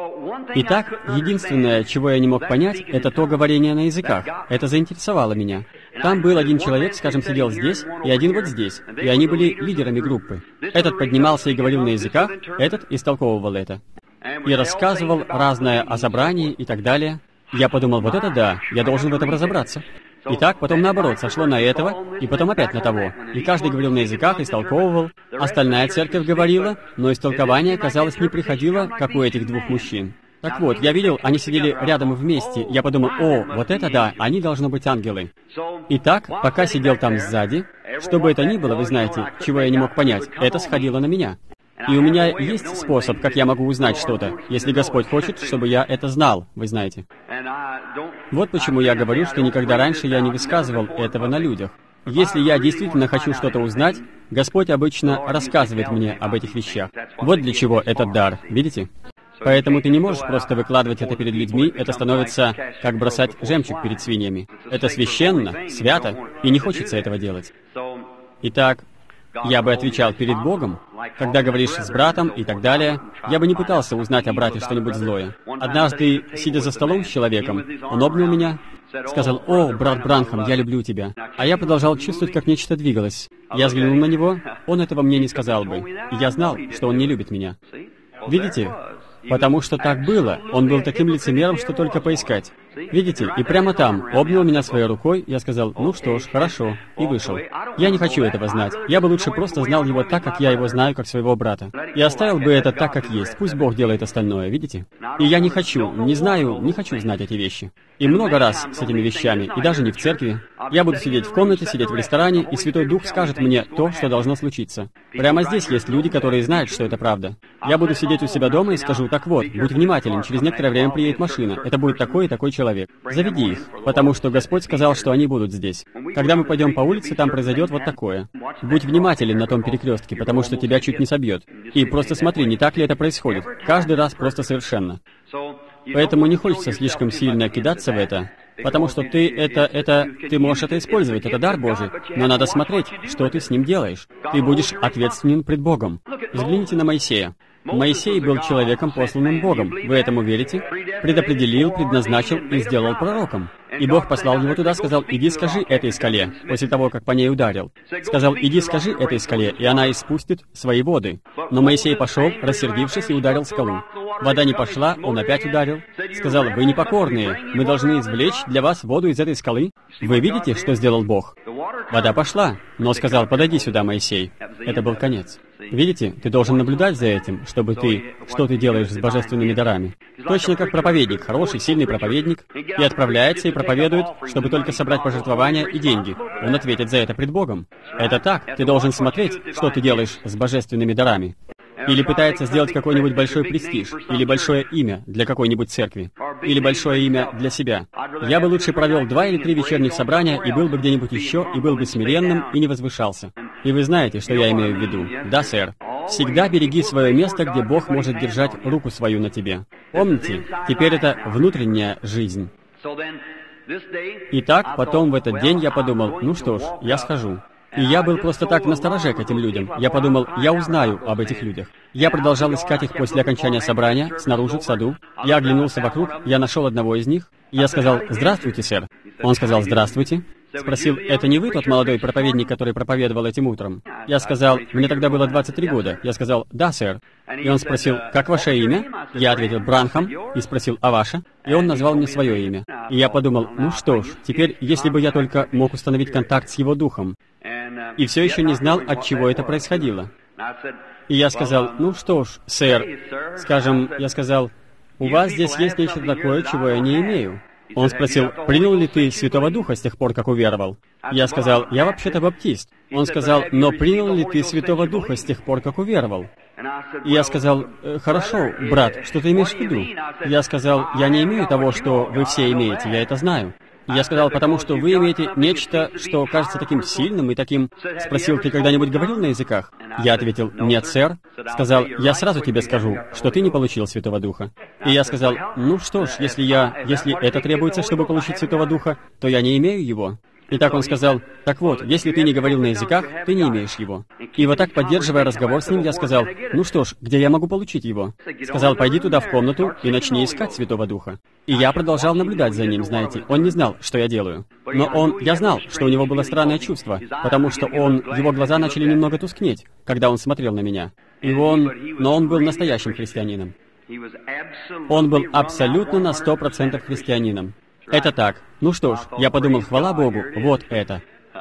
Итак, единственное, чего я не мог понять, это то говорение на языках. Это заинтересовало меня. Там был один человек, скажем, сидел здесь, и один вот здесь, и они были лидерами группы. Этот поднимался и говорил на языках, этот истолковывал это. И рассказывал разное о собрании и так далее. Я подумал, вот это да, я должен в этом разобраться. Итак, потом наоборот, сошло на этого, и потом опять на того. И каждый говорил на языках, истолковывал. Остальная церковь говорила, но истолкование, казалось, не приходило, как у этих двух мужчин. Так вот, я видел, они сидели рядом вместе. Я подумал, вот это да, они должны быть ангелы. Итак, пока сидел там сзади, что бы это ни было, вы знаете, чего я не мог понять, это сходило на меня. И у меня есть способ, как я могу узнать что-то, если Господь хочет, чтобы я это знал, вы знаете. Вот почему я говорю, что никогда раньше я не высказывал этого на людях. Если я действительно хочу что-то узнать, Господь обычно рассказывает мне об этих вещах. Вот для чего этот дар, видите? Поэтому ты не можешь просто выкладывать это перед людьми, это становится как бросать жемчуг перед свиньями. Это священно, свято, и не хочется этого делать. Итак, я бы отвечал перед Богом, когда говоришь с братом и так далее, я бы не пытался узнать о брате что-нибудь злое. Однажды, сидя за столом с человеком, он обнял меня, сказал, брат Бранхам, я люблю тебя. А я продолжал чувствовать, как нечто двигалось. Я взглянул на него, он этого мне не сказал бы. И я знал, что он не любит меня. Видите? Потому что так было. Он был таким лицемером, что только поискать. Видите? И прямо там обнял меня своей рукой, я сказал, ну что ж, хорошо, и вышел. Я не хочу этого знать. Я бы лучше просто знал его так, как я его знаю, как своего брата. И оставил бы это так, как есть. Пусть Бог делает остальное, видите? И я не хочу знать эти вещи. И много раз с этими вещами, и даже не в церкви. Я буду сидеть в комнате, сидеть в ресторане, и Святой Дух скажет мне то, что должно случиться. Прямо здесь есть люди, которые знают, что это правда. Я буду сидеть у себя дома и скажу, так вот, будь внимателен, через некоторое время приедет машина. Это будет такой и такой человек. Заведи их, потому что Господь сказал, что они будут здесь. Когда мы пойдем по улице, там произойдет вот такое. Будь внимателен на том перекрестке, потому что тебя чуть не собьет. И просто смотри, не так ли это происходит. Каждый раз просто совершенно. Поэтому не хочется слишком сильно кидаться в это, потому что ты можешь это использовать, это дар Божий, но надо смотреть, что ты с ним делаешь. Ты будешь ответственен пред Богом. Взгляните на Моисея. Моисей был человеком, посланным Богом. Вы этому верите? Предопределил, предназначил и сделал пророком. И Бог послал его туда, сказал, иди скажи этой скале, после того, как по ней ударил. Сказал, иди скажи этой скале, и она испустит свои воды. Но Моисей пошел, рассердившись, и ударил скалу. Вода не пошла, он опять ударил. Сказал, вы непокорные, мы должны извлечь для вас воду из этой скалы. Вы видите, что сделал Бог? Вода пошла, но сказал, подойди сюда, Моисей. Это был конец. Видите, ты должен наблюдать за этим, что ты делаешь с божественными дарами. Точно как проповедник, хороший, сильный проповедник, и отправляется и проповедует, чтобы только собрать пожертвования и деньги. Он ответит за это пред Богом. Это так, ты должен смотреть, что ты делаешь с божественными дарами. Или пытается сделать какой-нибудь большой престиж, или большое имя для какой-нибудь церкви, или большое имя для себя. Я бы лучше провел 2 или 3 вечерних собрания, и был бы где-нибудь еще, и был бы смиренным, и не возвышался. И вы знаете, что я имею в виду. Да, сэр. Всегда береги свое место, где Бог может держать руку свою на тебе. Помните, теперь это внутренняя жизнь. Итак, потом в этот день я подумал, ну что ж, я схожу. И я был просто так настороже к этим людям. Я подумал, я узнаю об этих людях. Я продолжал искать их после окончания собрания, снаружи, в саду. Я оглянулся вокруг, я нашел одного из них. И я сказал, здравствуйте, сэр. Он сказал, здравствуйте. Спросил, это не вы тот молодой проповедник, который проповедовал этим утром? Я сказал, мне тогда было 23 года. Я сказал, да, сэр. И он спросил, как ваше имя? Я ответил, Бранхам, и спросил, а ваше? И он назвал мне свое имя. И я подумал, ну что ж, теперь, если бы я только мог установить контакт с его духом. И все еще не знал, от чего это происходило. И я сказал, ну что ж, сэр, скажем, я сказал, у вас здесь есть нечто такое, чего я не имею. Он спросил, принял ли ты Святого Духа с тех пор, как уверовал? Я сказал, я вообще-то баптист. Он сказал, но принял ли ты Святого Духа с тех пор, как уверовал? И я сказал, хорошо, брат, что ты имеешь в виду? Я сказал, я не имею того, что вы все имеете, я это знаю. Я сказал, потому что вы имеете нечто, что кажется таким сильным и таким... Спросил, ты когда-нибудь говорил на языках? Я ответил, нет, сэр. Сказал, я сразу тебе скажу, что ты не получил Святого Духа. И я сказал, ну что ж, если это требуется, чтобы получить Святого Духа, то я не имею его. И так он сказал, так вот, если ты не говорил на языках, ты не имеешь его. И вот так, поддерживая разговор с ним, я сказал, ну что ж, где я могу получить его? Сказал, пойди туда в комнату и начни искать Святого Духа. И я продолжал наблюдать за ним, знаете, он не знал, что я делаю. Но я знал, что у него было странное чувство, потому что его глаза начали немного тускнеть, когда он смотрел на меня. Но он был настоящим христианином. Он был абсолютно на 100% христианином. Это так. Ну что ж, я подумал, хвала Богу, вот это.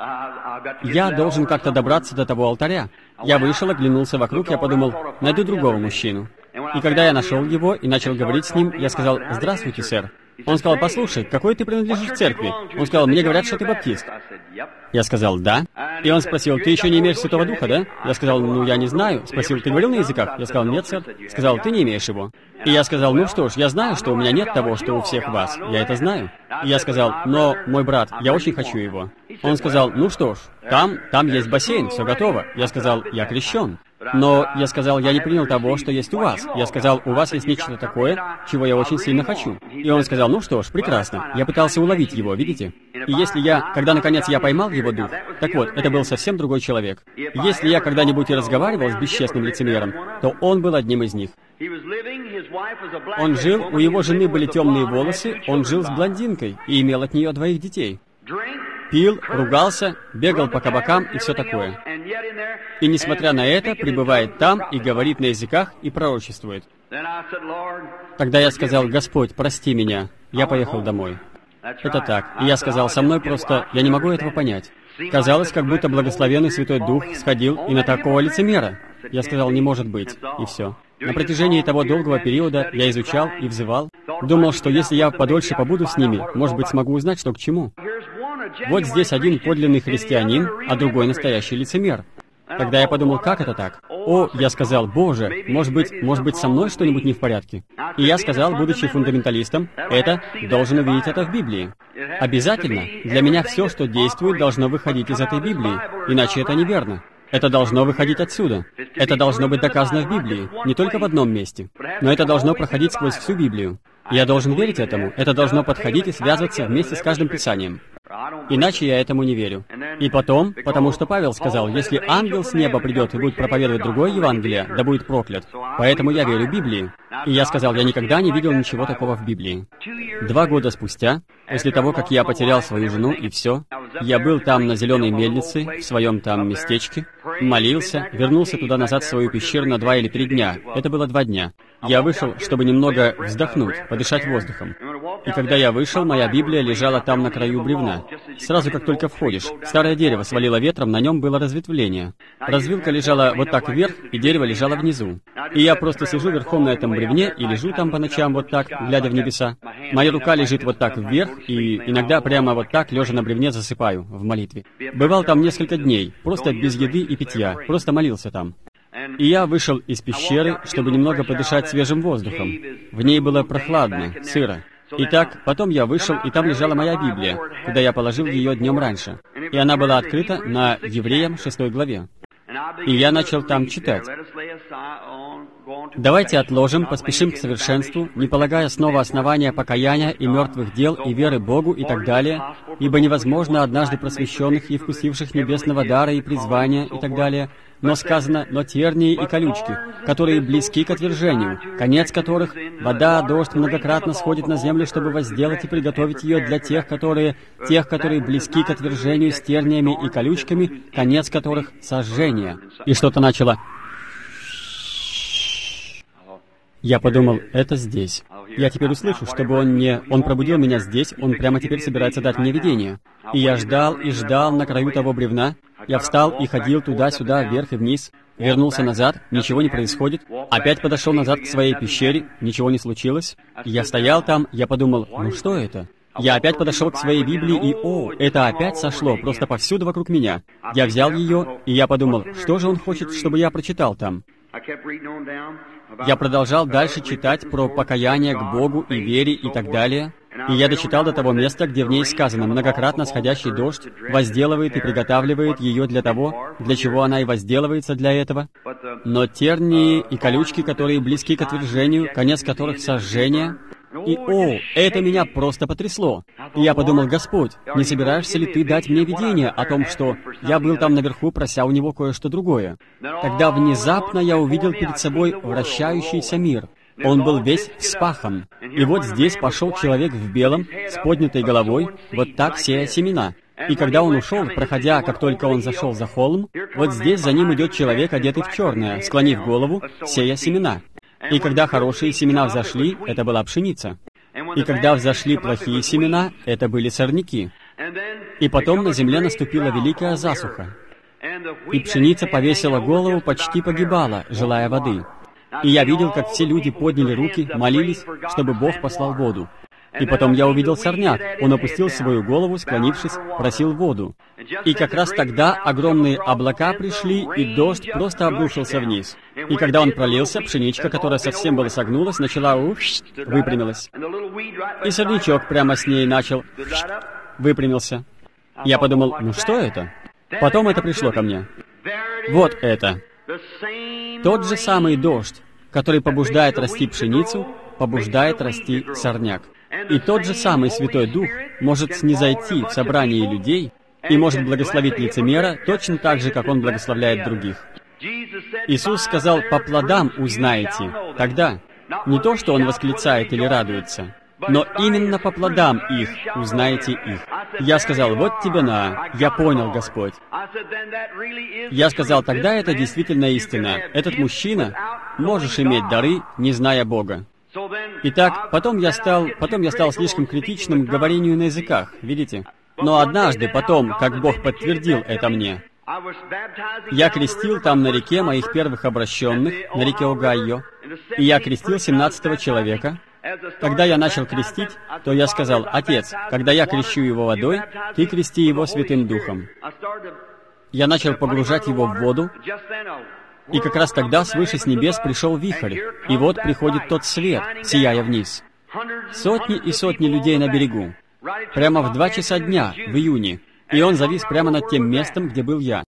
Я должен как-то добраться до того алтаря. Я вышел, оглянулся вокруг, я подумал, найду другого мужчину. И когда я нашел его и начал говорить с ним, я сказал, «Здравствуйте, сэр». Он сказал, «Послушай, какой ты принадлежишь к церкви?» Он сказал, «Мне говорят, что ты баптист». Я сказал, «Да». И он спросил, «Ты еще не имеешь Святого Духа, да?» Я сказал, «Ну, я не знаю». Спросил, «Ты говорил на языках?» Я сказал, «Нет, сэр». Сказал, «Ты не имеешь его». И я сказал, «Ну что ж, я знаю, что у меня нет того, что у всех вас. Я это знаю». И я сказал, «Но, мой брат, я очень хочу его». Он сказал, «Ну что ж, там есть бассейн, все готово». Я сказал, «Я крещен». Но я сказал, я не принял того, что есть у вас. Я сказал, у вас есть нечто такое, чего я очень сильно хочу. И он сказал, ну что ж, прекрасно. Я пытался уловить его, видите? И если когда наконец я поймал его дух, так вот, это был совсем другой человек. Если я когда-нибудь и разговаривал с бесчестным лицемером, то он был одним из них. Он жил, у его жены были темные волосы, он жил с блондинкой и имел от нее 2 детей. Пил, ругался, бегал по кабакам и все такое. И несмотря на это, пребывает там и говорит на языках и пророчествует. Тогда я сказал, «Господь, прости меня». Я поехал домой. Это так. И я сказал, со мной просто... Я не могу этого понять. Казалось, как будто благословенный Святой Дух сходил и на такого лицемера. Я сказал, не может быть. И все. На протяжении того долгого периода я изучал и взывал. Думал, что если я подольше побуду с ними, может быть, смогу узнать, что к чему. Вот здесь один подлинный христианин, а другой настоящий лицемер. Тогда я подумал, как это так? Я сказал, Боже, может быть, со мной что-нибудь не в порядке? И я сказал, будучи фундаменталистом, должен увидеть это в Библии. Обязательно. Для меня все, что действует, должно выходить из этой Библии, иначе это неверно. Это должно выходить отсюда. Это должно быть доказано в Библии, не только в одном месте. Но это должно проходить сквозь всю Библию. Я должен верить этому. Это должно подходить и связываться вместе с каждым Писанием. Иначе я этому не верю. И потом, потому что Павел сказал, если ангел с неба придет и будет проповедовать другое Евангелие, да будет проклят. Поэтому я верю Библии. И я сказал, я никогда не видел ничего такого в Библии. 2 года спустя, после того, как я потерял свою жену и все, я был там на Зеленой мельнице, в своем там местечке, молился, вернулся туда-назад в свою пещеру на 2 или 3 дня. Это было 2 дня. Я вышел, чтобы немного вздохнуть, подышать воздухом. И когда я вышел, моя Библия лежала там на краю бревна. Сразу как только входишь, старое дерево свалило ветром, на нем было разветвление. Развилка лежала вот так вверх, и дерево лежало внизу. И я просто сижу верхом на этом бревне и лежу там по ночам вот так, глядя в небеса. Моя рука лежит вот так вверх, и иногда прямо вот так, лежа на бревне, засыпаю в молитве. Бывал там несколько дней, просто без еды и питья, просто молился там. И я вышел из пещеры, чтобы немного подышать свежим воздухом. В ней было прохладно, сыро. Итак, потом я вышел, и там лежала моя Библия, куда я положил ее днем раньше. И она была открыта на Евреям 6 главе. И я начал там читать. Давайте отложим, поспешим к совершенству, не полагая снова основания покаяния и мертвых дел, и веры Богу и так далее, ибо невозможно однажды просвещенных и вкусивших небесного дара и призвания и так далее, но сказано, но тернии и колючки, которые близки к отвержению, конец которых — вода, дождь многократно сходит на землю, чтобы возделать и приготовить ее для тех, которые близки к отвержению с терниями и колючками, конец которых — сожжение. И что-то начало. Я подумал, это здесь. Я теперь услышу, чтобы Он пробудил меня здесь, Он прямо теперь собирается дать мне видение. И я ждал и ждал на краю того бревна. Я встал и ходил туда-сюда, вверх и вниз. Вернулся назад, ничего не происходит. Опять подошел назад к своей пещере, ничего не случилось. Я стоял там, я подумал, ну что это? Я опять подошел к своей Библии, и, это опять сошло, просто повсюду вокруг меня. Я взял ее, и я подумал, что же он хочет, чтобы я прочитал там? Я продолжал дальше читать про покаяние к Богу и вере и так далее. И я дочитал до того места, где в ней сказано, многократно сходящий дождь возделывает и приготавливает ее для того, для чего она и возделывается для этого. Но тернии и колючки, которые близки к отвержению, конец которых сожжение. И, это меня просто потрясло. И я подумал, Господь, не собираешься ли Ты дать мне видение о том, что я был там наверху, прося у Него кое-что другое? Тогда внезапно я увидел перед собой вращающийся мир. Он был весь вспахан. И вот здесь пошел человек в белом, с поднятой головой, вот так сея семена. И когда он ушел, проходя, как только он зашел за холм, вот здесь за ним идет человек, одетый в черное, склонив голову, сея семена. И когда хорошие семена взошли, это была пшеница. И когда взошли плохие семена, это были сорняки. И потом на земле наступила великая засуха. И пшеница повесила голову, почти погибала, желая воды. И я видел, как все люди подняли руки, молились, чтобы Бог послал воду. И потом я увидел сорняк. Он опустил свою голову, склонившись, просил воду. И как раз тогда огромные облака пришли, и дождь просто обрушился вниз. И когда он пролился, пшеничка, которая совсем была согнулась, начала выпрямилась. И сорнячок прямо с ней начал выпрямился. Я подумал, ну что это? Потом это пришло ко мне. Вот это. Тот же самый дождь, который побуждает расти пшеницу, побуждает расти сорняк. И тот же самый Святой Дух может снизойти в собрании людей и может благословить лицемера точно так же, как Он благословляет других. Иисус сказал, по плодам узнаете. Тогда не то, что Он восклицает или радуется, но именно по плодам их узнаете их. Я сказал, вот тебе на, я понял, Господь. Я сказал, тогда это действительно истина. Этот мужчина, можешь иметь дары, не зная Бога. Итак, потом я стал слишком критичным к говорению на языках, видите? Но однажды потом, как Бог подтвердил это мне, я крестил там на реке моих первых обращенных, на реке Огайо, и я крестил 17 человека. Когда я начал крестить, то я сказал, Отец, когда я крещу его водой, Ты крести его Святым Духом. Я начал погружать его в воду, и как раз тогда свыше с небес пришел вихрь, и вот приходит тот свет, сияя вниз. Сотни и сотни людей на берегу. Прямо в 2 часа дня, в июне. И он завис прямо над тем местом, где был я.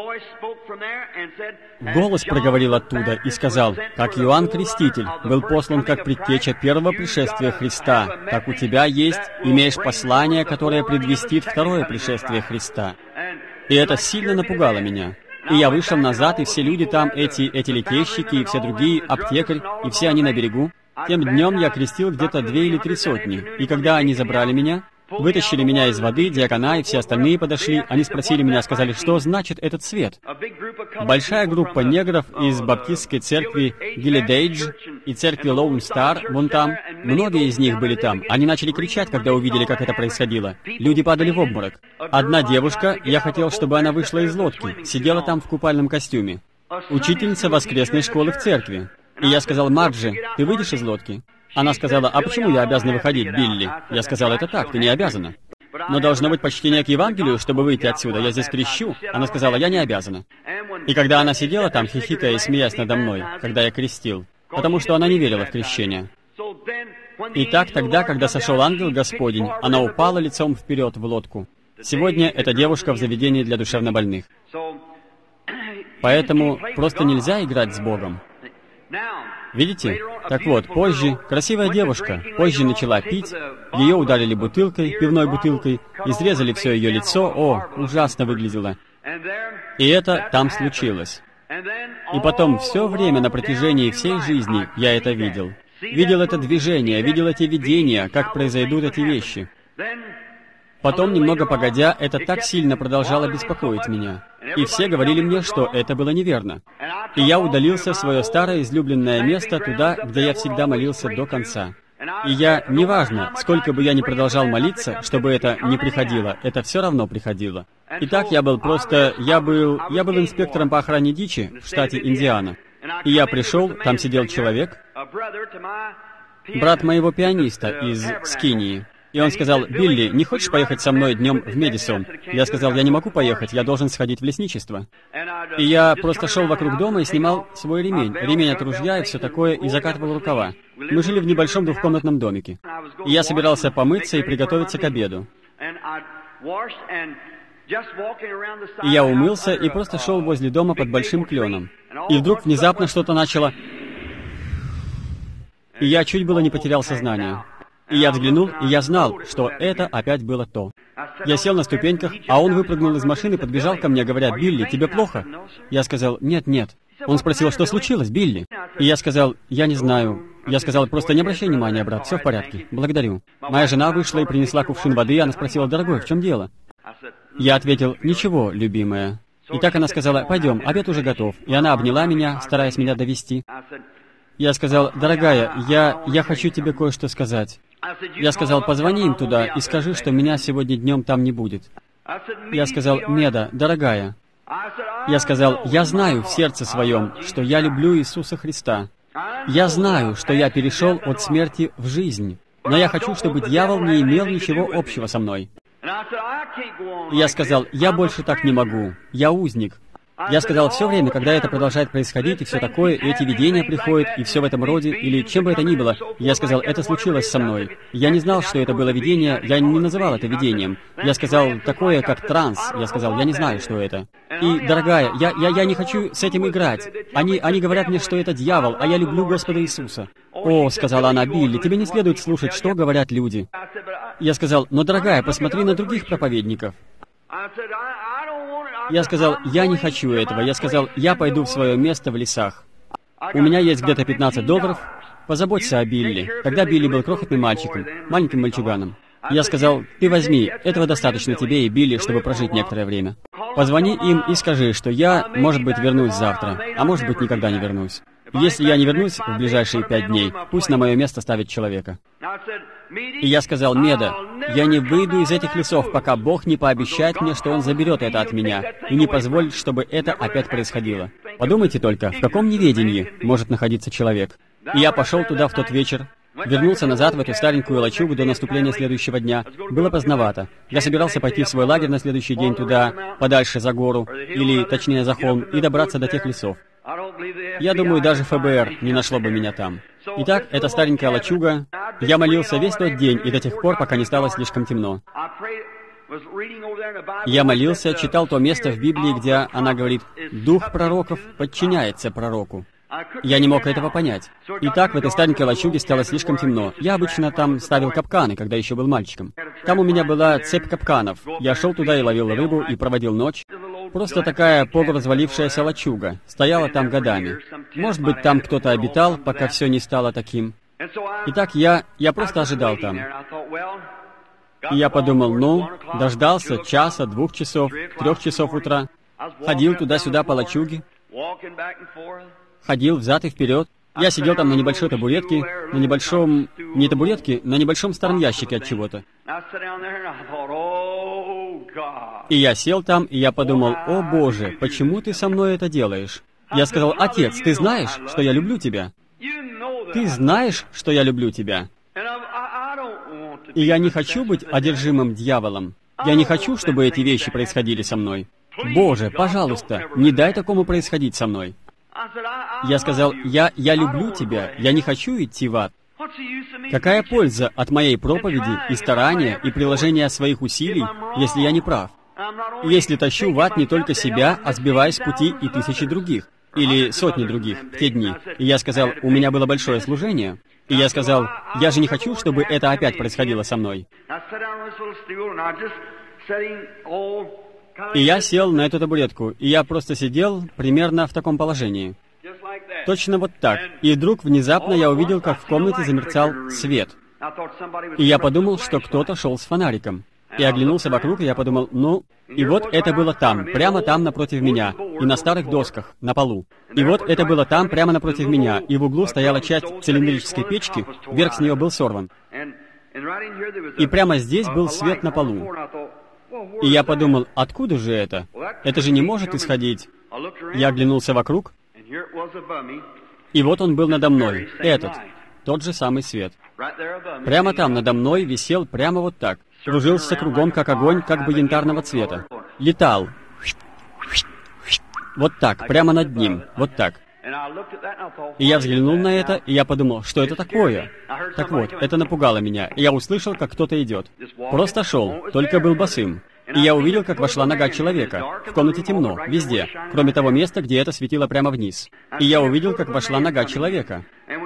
Голос проговорил оттуда и сказал, как Иоанн Креститель был послан как предтеча первого пришествия Христа, так у тебя есть, имеешь послание, которое предвестит второе пришествие Христа. И это сильно напугало меня. И я вышел назад, и все люди там, эти литейщики, и все другие, аптекарь, и все они на берегу. Тем днем я крестил где-то 2 или 3 сотни. И когда они забрали меня, вытащили меня из воды, диакона и все остальные подошли, они спросили меня, сказали, что значит этот свет. Большая группа негров из баптистской церкви Гиллидейдж и церкви Лоун Стар, вон там, многие из них были там. Они начали кричать, когда увидели, как это происходило. Люди падали в обморок. Одна девушка, я хотел, чтобы она вышла из лодки, сидела там в купальном костюме. Учительница воскресной школы в церкви. И я сказал, Марджи, ты выйдешь из лодки? Она сказала, а почему я обязана выходить, Билли? Я сказал, это так, ты не обязана. Но должно быть почтение к Евангелию, чтобы выйти отсюда. Я здесь крещу. Она сказала, я не обязана. И когда она сидела там, хихикая и смеясь надо мной, когда я крестил, потому что она не верила в крещение. Итак, тогда, когда сошел ангел Господень, она упала лицом вперед в лодку. Сегодня эта девушка в заведении для душевнобольных. Поэтому просто нельзя играть с Богом. Видите? Так вот, позже красивая девушка позже начала пить, ее ударили бутылкой, пивной бутылкой, изрезали все ее лицо, ужасно выглядело. И это там случилось. И потом все время на протяжении всей жизни я это видел. Видел это движение, видел эти видения, как произойдут эти вещи. Потом, немного погодя, это так сильно продолжало беспокоить меня. И все говорили мне, что это было неверно. И я удалился в свое старое излюбленное место, туда, где я всегда молился до конца. И я, неважно, сколько бы я ни продолжал молиться, чтобы это не приходило, это все равно приходило. Итак, я был инспектором по охране дичи в штате Индиана. И я пришел, там сидел человек, брат моего пианиста из Скинии. И он сказал: «Билли, не хочешь поехать со мной днем в Мэдисон?» Я сказал: «Я не могу поехать, я должен сходить в лесничество». И я просто шел вокруг дома и снимал свой ремень от ружья и все такое, и закатывал рукава. Мы жили в небольшом двухкомнатном домике. И я собирался помыться и приготовиться к обеду. И я умылся и просто шел возле дома под большим кленом. И вдруг внезапно что-то начало... И я чуть было не потерял сознание. И я взглянул, и я знал, что это опять было то. Я сел на ступеньках, а он выпрыгнул из машины, подбежал ко мне, говоря: «Билли, тебе плохо?» Я сказал: «Нет, нет». Он спросил: «Что случилось, Билли?» И я сказал: «Я не знаю». Я сказал: «Просто не обращай внимания, брат, все в порядке. Благодарю». Моя жена вышла и принесла кувшин воды, и она спросила: «Дорогой, в чем дело?» Я ответил: «Ничего, любимая». И так она сказала: «Пойдем, обед уже готов». И она обняла меня, стараясь меня довести. Я сказал: «Дорогая, я хочу тебе кое-что сказать». Я сказал: «Позвони им туда и скажи, что меня сегодня днем там не будет». Я сказал: «Меда, дорогая». Я сказал: «Я знаю в сердце своем, что я люблю Иисуса Христа. Я знаю, что я перешел от смерти в жизнь, но я хочу, чтобы дьявол не имел ничего общего со мной». Я сказал: «Я больше так не могу. Я узник». Я сказал: «Все время, когда это продолжает происходить, и все такое, и эти видения приходят, и все в этом роде, или чем бы это ни было», я сказал: «Это случилось со мной. Я не знал, что это было видение, я не называл это видением. Я сказал: такое, как транс. Я сказал: я не знаю, что это. И, дорогая, я не хочу с этим играть. Они говорят мне, что это дьявол, а я люблю Господа Иисуса». «О, — сказала она, — Билли, тебе не следует слушать, что говорят люди». Я сказал: «Но, дорогая, посмотри на других проповедников». Я сказал: «Я не хочу этого». Я сказал: «Я пойду в свое место в лесах. У меня есть где-то $15. Позаботься о Билли». Тогда Билли был крохотным мальчиком, маленьким мальчуганом. Я сказал: «Ты возьми, этого достаточно тебе и Билли, чтобы прожить некоторое время. Позвони им и скажи, что я, может быть, вернусь завтра, а может быть, никогда не вернусь. Если я не вернусь в ближайшие 5 дней, пусть на мое место ставят человека». И я сказал: «Меда, я не выйду из этих лесов, пока Бог не пообещает мне, что Он заберет это от меня и не позволит, чтобы это опять происходило». Подумайте только, в каком неведении может находиться человек. И я пошел туда в тот вечер, вернулся назад в эту старенькую лачугу до наступления следующего дня. Было поздновато. Я собирался пойти в свой лагерь на следующий день туда, подальше за гору, или, точнее, за холм, и добраться до тех лесов. Я думаю, даже ФБР не нашло бы меня там. Итак, это старенькая лачуга. Я молился весь тот день и до тех пор, пока не стало слишком темно. Я молился, читал то место в Библии, где она говорит: «Дух пророков подчиняется пророку». Я не мог этого понять. Итак, в этой старенькой лачуге стало слишком темно. Я обычно там ставил капканы, когда еще был мальчиком. Там у меня была цепь капканов. Я шел туда и ловил рыбу, и проводил ночь. Просто такая полуразвалившаяся лачуга. Стояла там годами. Может быть, там кто-то обитал, пока все не стало таким. Итак, я просто ожидал там. И я подумал: дождался часа, 2 часов, 3 часов утра. Ходил туда-сюда по лачуге. Ходил взад и вперед. Я сидел там на небольшой табуретке, на небольшом... не табуретке, на небольшом старом ящике от чего-то. И я сел там, и я подумал: «О Боже, почему ты со мной это делаешь?» Я сказал: «Отец, ты знаешь, что я люблю тебя? Ты знаешь, что я люблю тебя? И я не хочу быть одержимым дьяволом. Я не хочу, чтобы эти вещи происходили со мной. Боже, пожалуйста, не дай такому происходить со мной». Я сказал: я люблю тебя, я не хочу идти в ад. Какая польза от моей проповеди и старания и приложения своих усилий, если я не прав? Если тащу в ад не только себя, а сбивая с пути и тысячи других. или сотни других в те дни. И я сказал, у меня было большое служение. И я сказал, я же не хочу, чтобы это опять происходило со мной. И я сел на эту табуретку, и я просто сидел примерно в таком положении. Точно вот так. И вдруг внезапно я увидел, как в комнате замерцал свет. И я подумал, что кто-то шел с фонариком. И оглянулся вокруг, и я подумал, ну... И вот это было там, прямо там напротив меня, и на старых досках, на полу. И вот это было там, прямо напротив меня, и в углу стояла часть цилиндрической печки, верх с нее был сорван. И прямо здесь был свет на полу. И я подумал, откуда же это? Это же не может исходить. Я оглянулся вокруг, и вот он был надо мной, этот, тот же самый свет. Прямо там надо мной висел прямо вот так. Кружился кругом, как огонь, как бы янтарного цвета. Летал. Вот так, прямо над ним. Вот так. И я взглянул на это, и я подумал, что это такое? Так вот, это напугало меня, и я услышал, как кто-то идет. Просто шел, только был босым. И я увидел, как вошла нога человека. В комнате темно, везде, кроме того места, где это светило прямо вниз. И я увидел, как вошла нога человека.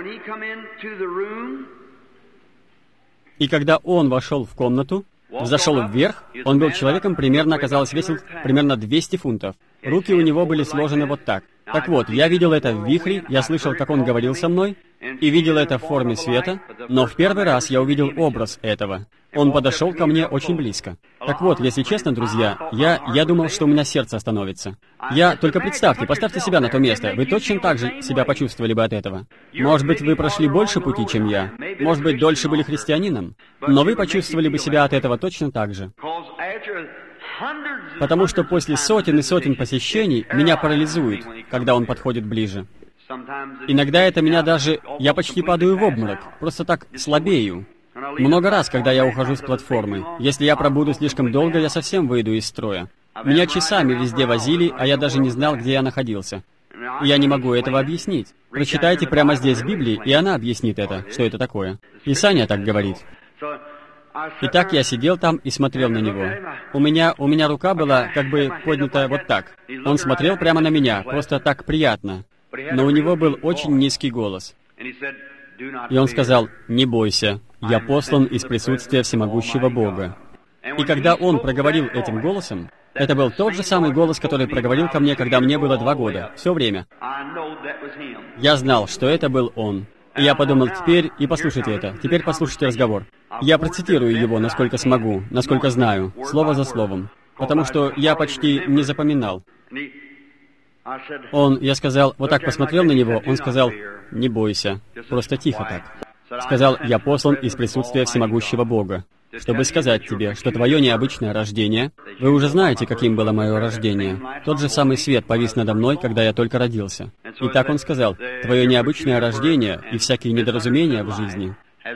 И когда он вошел в комнату, взошел вверх, он был человеком, примерно, оказалось, весил примерно 200 фунтов. Руки у него были сложены вот так. Так вот, я видел это в вихре, я слышал, как он говорил со мной, и видел это в форме света, но в первый раз я увидел образ этого. Он подошел ко мне очень близко. Так вот, если честно, друзья, я думал, что у меня сердце остановится. Только представьте, поставьте себя на то место. Вы точно так же себя почувствовали бы от этого. Может быть, вы прошли больше пути, чем я. Может быть, дольше были христианином. Но вы почувствовали бы себя от этого точно так же. Потому что после сотен и сотен посещений меня парализует, когда он подходит ближе. Иногда это меня даже... Я почти падаю в обморок, просто так слабею. Много раз, когда я ухожу с платформы. Если я пробуду слишком долго, я совсем выйду из строя. Меня часами везде возили, а я даже не знал, где я находился. И я не могу этого объяснить. Прочитайте прямо здесь в Библии, и она объяснит это, что это такое. Писание так говорит. Итак, я сидел там и смотрел на него. У меня рука была как бы поднята вот так. Он смотрел прямо на меня, просто так приятно. Но у него был очень низкий голос. И он сказал, «Не бойся, я послан из присутствия всемогущего Бога». И когда он проговорил этим голосом, это был тот же самый голос, который проговорил ко мне, когда мне было 2 года, все время. Я знал, что это был он. И я подумал, теперь послушайте это, теперь послушайте разговор. Я процитирую его, насколько смогу, насколько знаю, слово за словом, потому что я почти не запоминал. Я сказал, вот так посмотрел на него, он сказал, «Не бойся, просто тихо так». Сказал, «Я послан из присутствия всемогущего Бога, чтобы сказать тебе, что твое необычное рождение, вы уже знаете, каким было мое рождение. Тот же самый свет повис надо мной, когда я только родился. И так он сказал, твое необычное рождение и всякие недоразумения в жизни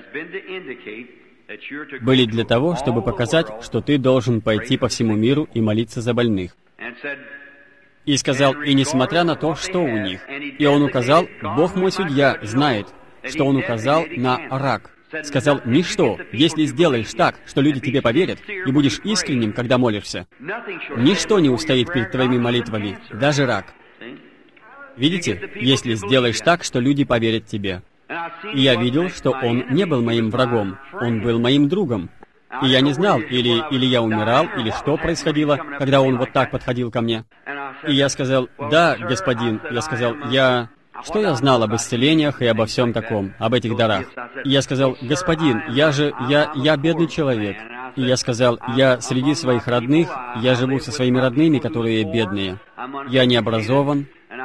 были для того, чтобы показать, что ты должен пойти по всему миру и молиться за больных». И сказал, и несмотря на то, что у них. И он указал, Бог мой судья знает, что он указал на рак. Сказал, ничто, если сделаешь так, что люди тебе поверят, и будешь искренним, когда молишься, ничто не устоит перед твоими молитвами, даже рак. Видите, если сделаешь так, что люди поверят тебе. И я видел, что он не был моим врагом, он был моим другом. И я не знал, или я умирал, или что происходило, когда он вот так подходил ко мне. И я сказал, да, господин, я сказал, что я знал об исцелениях и обо всем таком, об этих дарах? И я сказал, господин, я бедный человек. И я сказал, я среди своих родных, я живу со своими родными, которые бедные. Я не образован.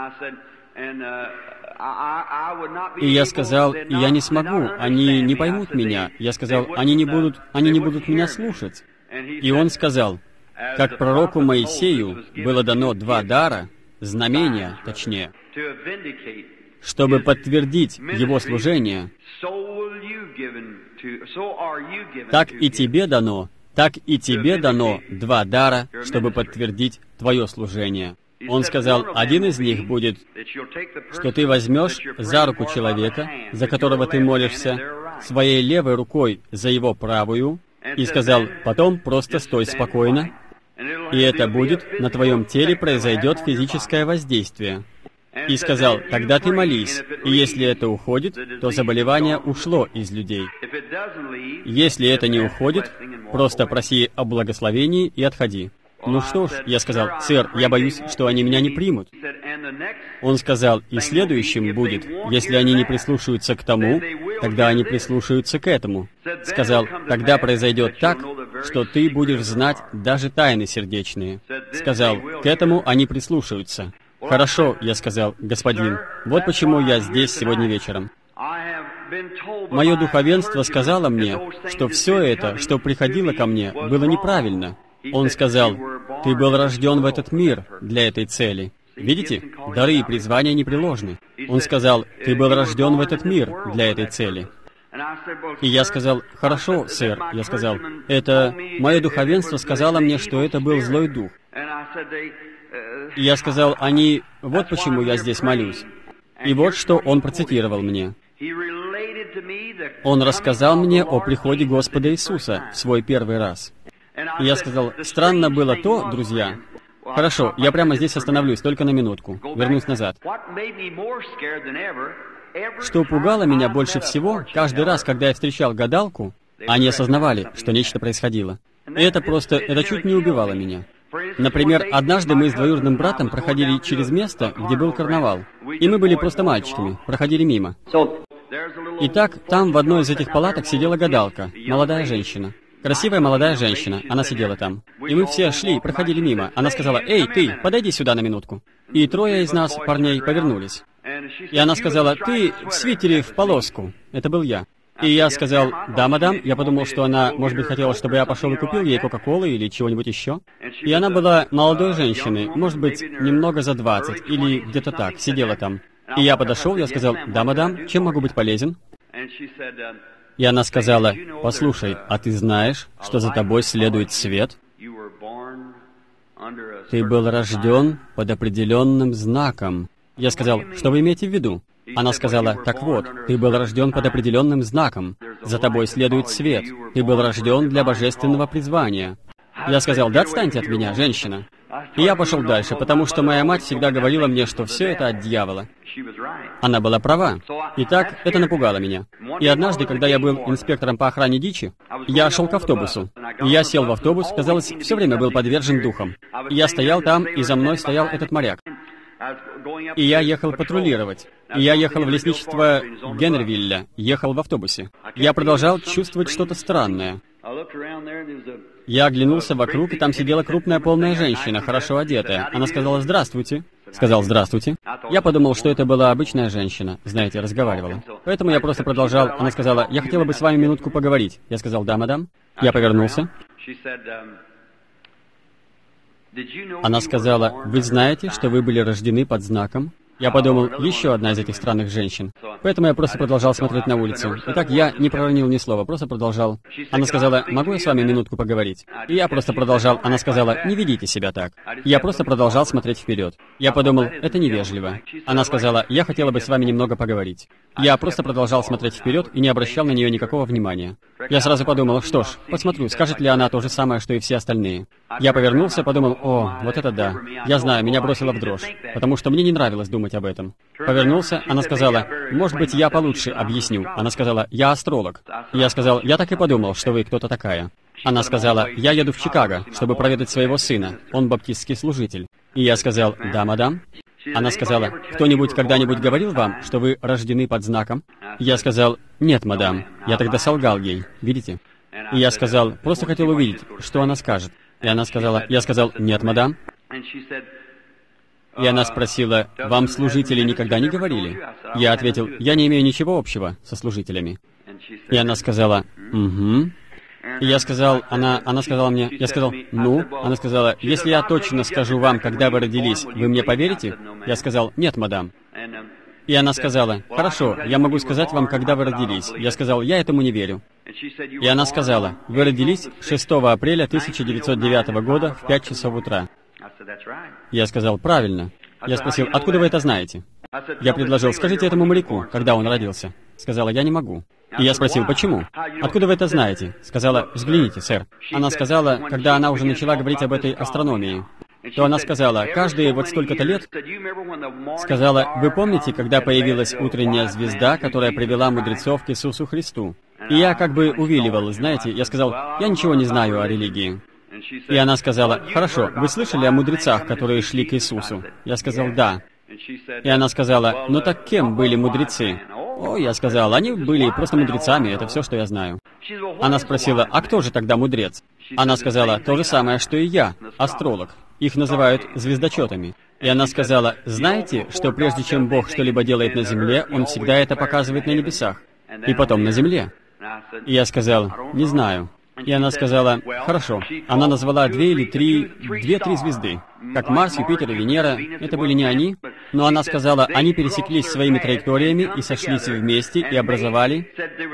И я сказал, я не смогу, они не поймут меня. Я сказал, они не будут меня слушать. И он сказал, как пророку Моисею было дано 2 дара, знамения, точнее, чтобы подтвердить его служение, так и тебе дано 2 дара, чтобы подтвердить твое служение. Он сказал, один из них будет, что ты возьмешь за руку человека, за которого ты молишься, своей левой рукой за его правую, и сказал, потом просто стой спокойно, и это будет, на твоем теле произойдет физическое воздействие. И сказал, тогда ты молись, и если это уходит, то заболевание ушло из людей. Если это не уходит, просто проси о благословении и отходи. Ну что ж, я сказал, сэр, я боюсь, что они меня не примут. Он сказал, и следующим будет, если они не прислушаются к тому, тогда они прислушаются к этому. Сказал, тогда произойдет так, что ты будешь знать даже тайны сердечные. Сказал, к этому они прислушаются. Хорошо, я сказал, господин, вот почему я здесь сегодня вечером. Мое духовенство сказало мне, что все это, что приходило ко мне, было неправильно. Он сказал, ты был рожден в этот мир для этой цели. Видите, дары и призвания непреложны. Он сказал, ты был рожден в этот мир для этой цели. И я сказал, хорошо, сэр, я сказал, это мое духовенство сказало мне, что это был злой дух. И я сказал, они, вот почему я здесь молюсь. И вот что он процитировал мне. Он рассказал мне о приходе Господа Иисуса в свой первый раз. И я сказал, странно было то, друзья. Хорошо, я прямо здесь остановлюсь, только на минутку. Вернусь назад. Что пугало меня больше всего, каждый раз, когда я встречал гадалку, они осознавали, что нечто происходило. И это чуть не убивало меня. Например, однажды мы с двоюродным братом проходили через место, где был карнавал. И мы были просто мальчиками, проходили мимо. Итак, там в одной из этих палаток сидела гадалка, молодая женщина. Красивая молодая женщина, она сидела там. И мы все шли, проходили мимо. Она сказала, «Эй, ты, подойди сюда на минутку». И трое из нас, парней, повернулись. И она сказала, «Ты в свитере в полоску». Это был я. И я сказал, «Да, мадам». Я подумал, что она, может быть, хотела, чтобы я пошел и купил ей Кока-Колы или чего-нибудь еще. И она была молодой женщиной, может быть, немного за 20, или где-то так, сидела там. И я подошел, я сказал, «Да, мадам, чем могу быть полезен?» И она сказала, «Послушай, а ты знаешь, что за тобой следует свет? Ты был рожден под определенным знаком». Я сказал, «Что вы имеете в виду?» Она сказала, «Так вот, ты был рожден под определенным знаком. За тобой следует свет. Ты был рожден для божественного призвания». Я сказал, «Да отстаньте от меня, женщина». И я пошел дальше, потому что моя мать всегда говорила мне, что все это от дьявола. Она была права. Итак, это напугало меня. И однажды, когда я был инспектором по охране дичи, я шел к автобусу. И я сел в автобус, казалось, все время был подвержен духам. И я стоял там, и за мной стоял этот моряк. И я ехал патрулировать. И я ехал в лесничество Генервилля, ехал в автобусе. Я продолжал чувствовать что-то странное. Я оглянулся вокруг, и там сидела крупная полная женщина, хорошо одетая. Она сказала «Здравствуйте». Сказал «Здравствуйте». Я подумал, что это была обычная женщина, знаете, разговаривала. Поэтому я просто продолжал. Она сказала «Я хотела бы с вами минутку поговорить». Я сказал «Да, мадам». Я повернулся. Она сказала «Вы знаете, что вы были рождены под знаком?» Я подумал, еще одна из этих странных женщин. Поэтому я просто продолжал смотреть на улицу. Итак, я не проронил ни слова, просто продолжал. Она сказала, «Могу я с вами минутку поговорить?» И я просто продолжал. Она сказала, «Не ведите себя так». Я просто продолжал смотреть вперед. Я подумал, это невежливо. Она сказала, «Я хотела бы с вами немного поговорить». Я просто продолжал смотреть вперед и не обращал на нее никакого внимания. Я сразу подумал, что ж, посмотрю, скажет ли она то же самое, что и все остальные. Я повернулся, подумал, о, вот это да. Я знаю, меня бросило в дрожь, потому что мне не нравилось думать об этом. Повернулся, она сказала, может быть, я получше объясню. Она сказала, я астролог. Я сказал, я так и подумал, что вы кто-то такая. Она сказала, я еду в Чикаго, чтобы проведать своего сына. Он баптистский служитель. И я сказал, да, мадам. Она сказала, кто-нибудь когда-нибудь говорил вам, что вы рождены под знаком? Я сказал, нет, мадам. Я тогда солгал ей, видите? И я сказал, просто хотел увидеть, что она скажет. И она сказала, я сказал, нет, мадам. И она спросила, вам служители никогда не говорили? Я ответил, я не имею ничего общего со служителями. И она сказала, угу. И я сказал, она сказала мне, я сказал, ну, она сказала, если я точно скажу вам, когда вы родились, вы мне поверите? Я сказал, нет, мадам. И она сказала, хорошо, я могу сказать вам, когда вы родились. Я сказал, я этому не верю. И она сказала, вы родились 6 апреля 1909 года в 5 часов утра. Я сказал, правильно. Я спросил, откуда вы это знаете? Я предложил, скажите этому моряку, когда он родился. Сказала, я не могу. И я спросил, почему? Откуда вы это знаете? Сказала, взгляните, сэр. Она сказала, когда она уже начала говорить об этой астрономии. то она сказала, каждые вот столько-то лет, сказала, вы помните, когда появилась утренняя звезда, которая привела мудрецов к Иисусу Христу? И я как бы увиливал, знаете, я сказал, я ничего не знаю о религии. И она сказала, хорошо, вы слышали о мудрецах, которые шли к Иисусу? Я сказал, да. И она сказала, ну так кем были мудрецы? О, я сказал, они были просто мудрецами, это все, что я знаю. Она спросила, а кто же тогда мудрец? Она сказала, то же самое, что и я, астролог. Их называют звездочетами. И она сказала, знаете, что прежде чем Бог что-либо делает на земле, Он всегда это показывает на небесах, и потом на земле. И я сказал, не знаю. И она сказала, хорошо. Она назвала 2 или 3 звезды, как Марс, Юпитер и Венера. Это были не они, но она сказала, они пересеклись своими траекториями и сошлись вместе и образовали.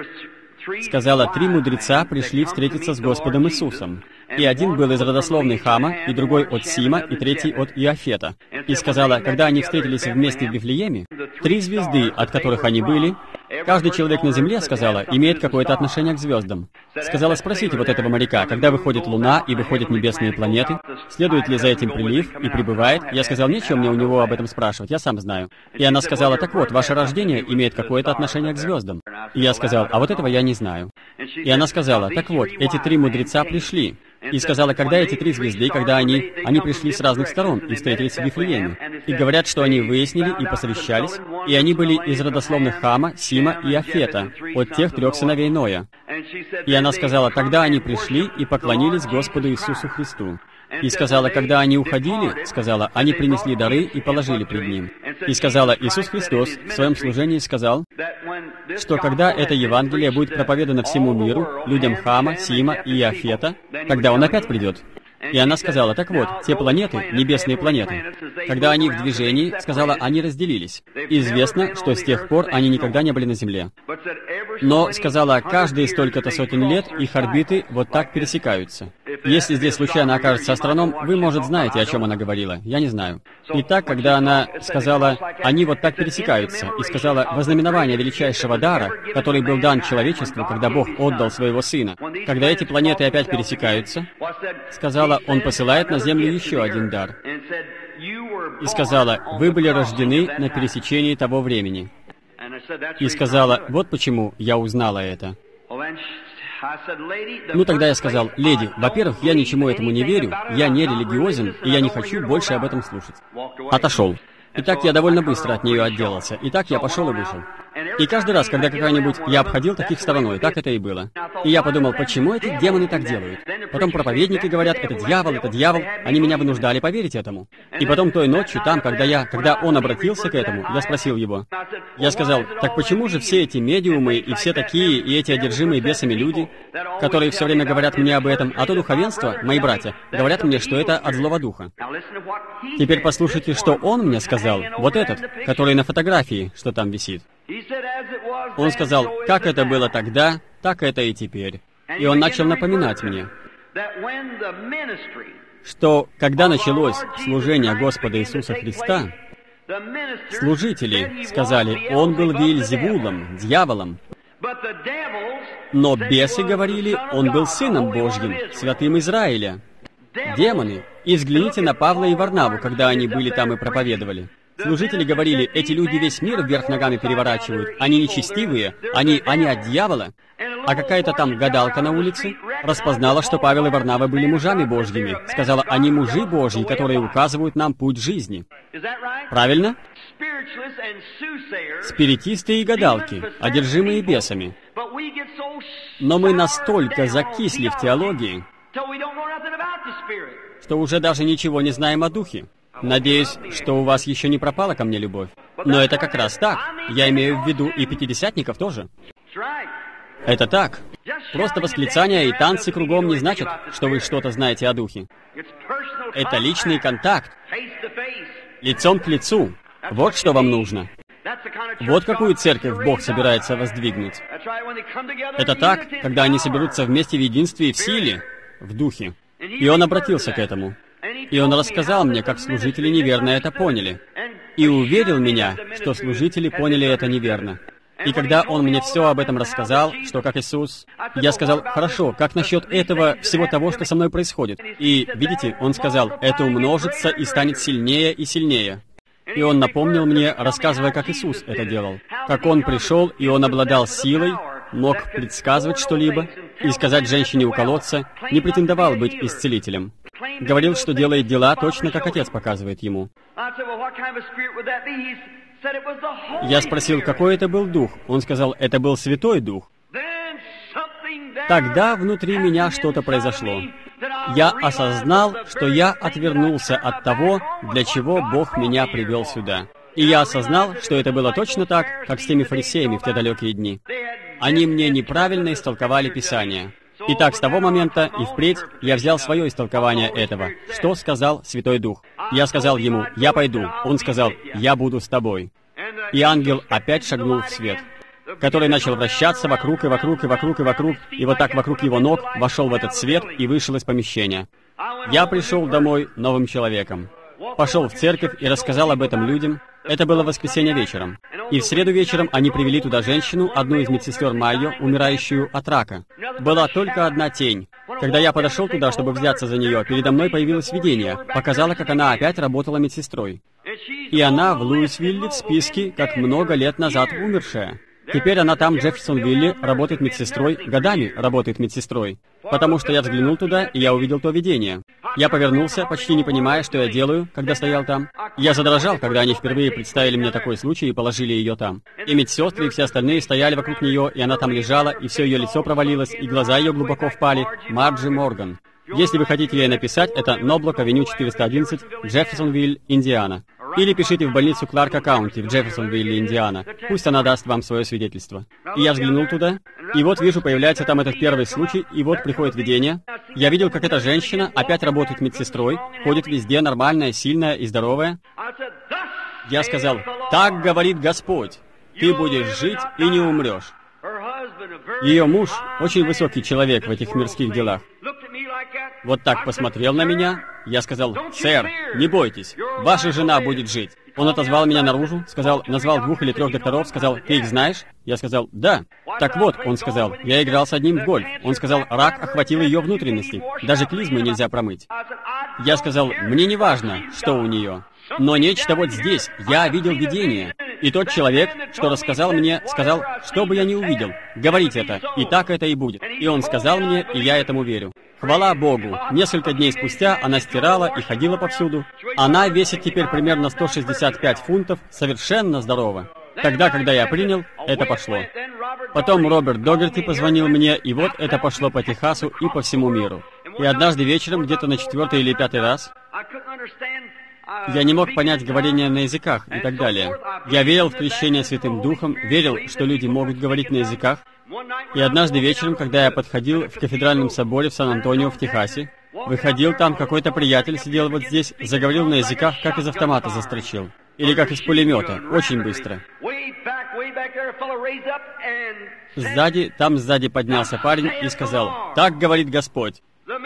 Сказала, 3 мудреца пришли встретиться с Господом Иисусом. И один был из родословной Хама, и другой от Сима, и третий от Иофета. И сказала, когда они встретились вместе в Вифлееме, 3 звезды, от которых они были, каждый человек на земле, сказала, имеет какое-то отношение к звездам. Сказала, спросите вот этого моряка, когда выходит Луна и выходят небесные планеты, следует ли за этим прилив и прибывает. Я сказал, нечего мне у него об этом спрашивать, я сам знаю. И она сказала, так вот, ваше рождение имеет какое-то отношение к звездам. И я сказал, а вот этого я не знаю. И она сказала, так вот, эти 3 мудреца пришли. И сказала, когда эти 3 звезды, когда они пришли с разных сторон и встретились в Вифлееме. И говорят, что они выяснили и посовещались, и они были из родословных Хама, Сима и Афета, от тех 3 сыновей Ноя. И она сказала, тогда они пришли и поклонились Господу Иисусу Христу. И сказала, когда они уходили, сказала, они принесли дары и положили пред Ним. И сказала, Иисус Христос в своем служении сказал, что когда это Евангелие будет проповедано всему миру, людям Хама, Сима и Иофета, тогда Он опять придет. И она сказала, так вот, те планеты, небесные планеты, когда они в движении, сказала, они разделились. Известно, что с тех пор они никогда не были на Земле. Но, сказала, каждые столько-то сотен лет их орбиты вот так пересекаются. Если здесь случайно окажется астроном, вы, может, знаете, о чем она говорила. Я не знаю. Итак, когда она сказала, они вот так пересекаются, и сказала, вознаменование величайшего дара, который был дан человечеству, когда Бог отдал своего Сына, когда эти планеты опять пересекаются, сказала, Он посылает на Землю еще один дар. И сказала, вы были рождены на пересечении того времени. И сказала, вот почему я узнала это. Ну, тогда я сказал, леди, во-первых, я ничему этому не верю, я не религиозен, и я не хочу больше об этом слушать. Отошел. Итак, я довольно быстро от нее отделался. Итак, я пошел и вышел. И каждый раз, когда какая-нибудь... Я обходил таких стороной, так это и было. И я подумал, почему эти демоны так делают? Потом проповедники говорят, это дьявол, они меня вынуждали поверить этому. И потом той ночью, там, когда он обратился к этому, я спросил его. Я сказал, так почему же все эти медиумы и все такие, и эти одержимые бесами люди, которые все время говорят мне об этом, а то духовенство, мои братья, говорят мне, что это от злого духа. Теперь послушайте, что он мне сказал, вот этот, который на фотографии, что там висит. Он сказал, как это было тогда, так это и теперь. И он начал напоминать мне, что когда началось служение Господа Иисуса Христа, служители сказали, он был Веельзевулом, дьяволом. Но бесы говорили, он был Сыном Божьим, святым Израиля. Демоны, и взгляните на Павла и Варнаву, когда они были там и проповедовали. Служители говорили, эти люди весь мир вверх ногами переворачивают, они нечестивые, они от дьявола. А какая-то там гадалка на улице распознала, что Павел и Варнава были мужами Божьими. Сказала, они мужи Божьи, которые указывают нам путь жизни. Правильно? Спиритисты и гадалки, одержимые бесами. Но мы настолько закисли в теологии, что уже даже ничего не знаем о духе. Надеюсь, что у вас еще не пропала ко мне любовь. Но это как раз так. Я имею в виду и пятидесятников тоже. Это так. Просто восклицания и танцы кругом не значат, что вы что-то знаете о духе. Это личный контакт. Лицом к лицу. Вот что вам нужно. Вот какую церковь Бог собирается воздвигнуть. Это так, когда они соберутся вместе в единстве и в силе, в духе. И он обратился к этому. И он рассказал мне, как служители неверно это поняли. И уверил меня, что служители поняли это неверно. И когда он мне все об этом рассказал, что как Иисус, я сказал, хорошо, как насчет этого, всего того, что со мной происходит? И, видите, он сказал, это умножится и станет сильнее и сильнее. И он напомнил мне, рассказывая, как Иисус это делал. Как он пришел, и он обладал силой, мог предсказывать что-либо и сказать женщине у колодца, не претендовал быть исцелителем. Говорил, что делает дела точно, как Отец показывает ему. Я спросил, какой это был дух? Он сказал, это был Святой Дух. Тогда внутри меня что-то произошло. Я осознал, что я отвернулся от того, для чего Бог меня привел сюда. И я осознал, что это было точно так, как с теми фарисеями в те далекие дни. Они мне неправильно истолковали Писание. И так, с того момента и впредь я взял свое истолкование этого. Что сказал Святой Дух? Я сказал ему, я пойду. Он сказал, я буду с тобой. И ангел опять шагнул в свет, который начал вращаться вокруг и вокруг и вокруг и вокруг, и вот так вокруг его ног вошел в этот свет и вышел из помещения. Я пришел домой новым человеком. Пошел в церковь и рассказал об этом людям. Это было воскресенье вечером. И в среду вечером они привели туда женщину, одну из медсестер Майо, умирающую от рака. Была только одна тень. Когда я подошел туда, чтобы взяться за нее, передо мной появилось видение, показало, как она опять работала медсестрой. И она в Луисвилле в списке, как много лет назад умершая. Теперь она там, в Джефферсонвилле, работает медсестрой, годами работает медсестрой. Потому что я взглянул туда, и я увидел то видение. Я повернулся, почти не понимая, что я делаю, когда стоял там. Я задрожал, когда они впервые представили мне такой случай и положили ее там. И медсестры, и все остальные стояли вокруг нее, и она там лежала, и все ее лицо провалилось, и глаза ее глубоко впали. Марджи Морган. Если вы хотите ей написать, это Ноблок-авеню 411, Джефферсонвилл, Индиана. Или пишите в больницу Кларка Каунти в Джефферсонвилле, Индиана. Пусть она даст вам свое свидетельство. И я взглянул туда, и вот вижу, появляется там этот первый случай, и вот приходит видение. Я видел, как эта женщина опять работает медсестрой, ходит везде, нормальная, сильная и здоровая. Я сказал, так говорит Господь, ты будешь жить и не умрешь. Ее муж, очень высокий человек в этих мирских делах, вот так посмотрел на меня. Я сказал, сэр, не бойтесь, ваша жена будет жить. Он отозвал меня наружу, сказал, назвал 2 или 3 докторов, сказал, ты их знаешь? Я сказал, да. Так вот, он сказал, я играл с одним в гольф. Он сказал, рак охватил ее внутренности, даже клизмы нельзя промыть. Я сказал, мне не важно, что у нее, но нечто вот здесь, я видел видение. И тот человек, что рассказал мне, сказал, что бы я ни увидел, говорить это, и так это и будет. И он сказал мне, и я этому верю. Хвала Богу, несколько дней спустя она стирала и ходила повсюду. Она весит теперь примерно 165 фунтов, совершенно здорова. Тогда, когда я принял, это пошло. Потом Роберт Догерти позвонил мне, и вот это пошло по Техасу и по всему миру. И однажды вечером, где-то на 4-й или 5-й раз, я не мог понять говорение на языках и так далее. Я верил в крещение Святым Духом, верил, что люди могут говорить на языках. И однажды вечером, когда я подходил в кафедральном соборе в Сан-Антонио в Техасе, выходил там, какой-то приятель сидел вот здесь, заговорил на языках, как из автомата застрочил. Или как из пулемета, очень быстро. Сзади поднялся парень и сказал, «Так говорит Господь».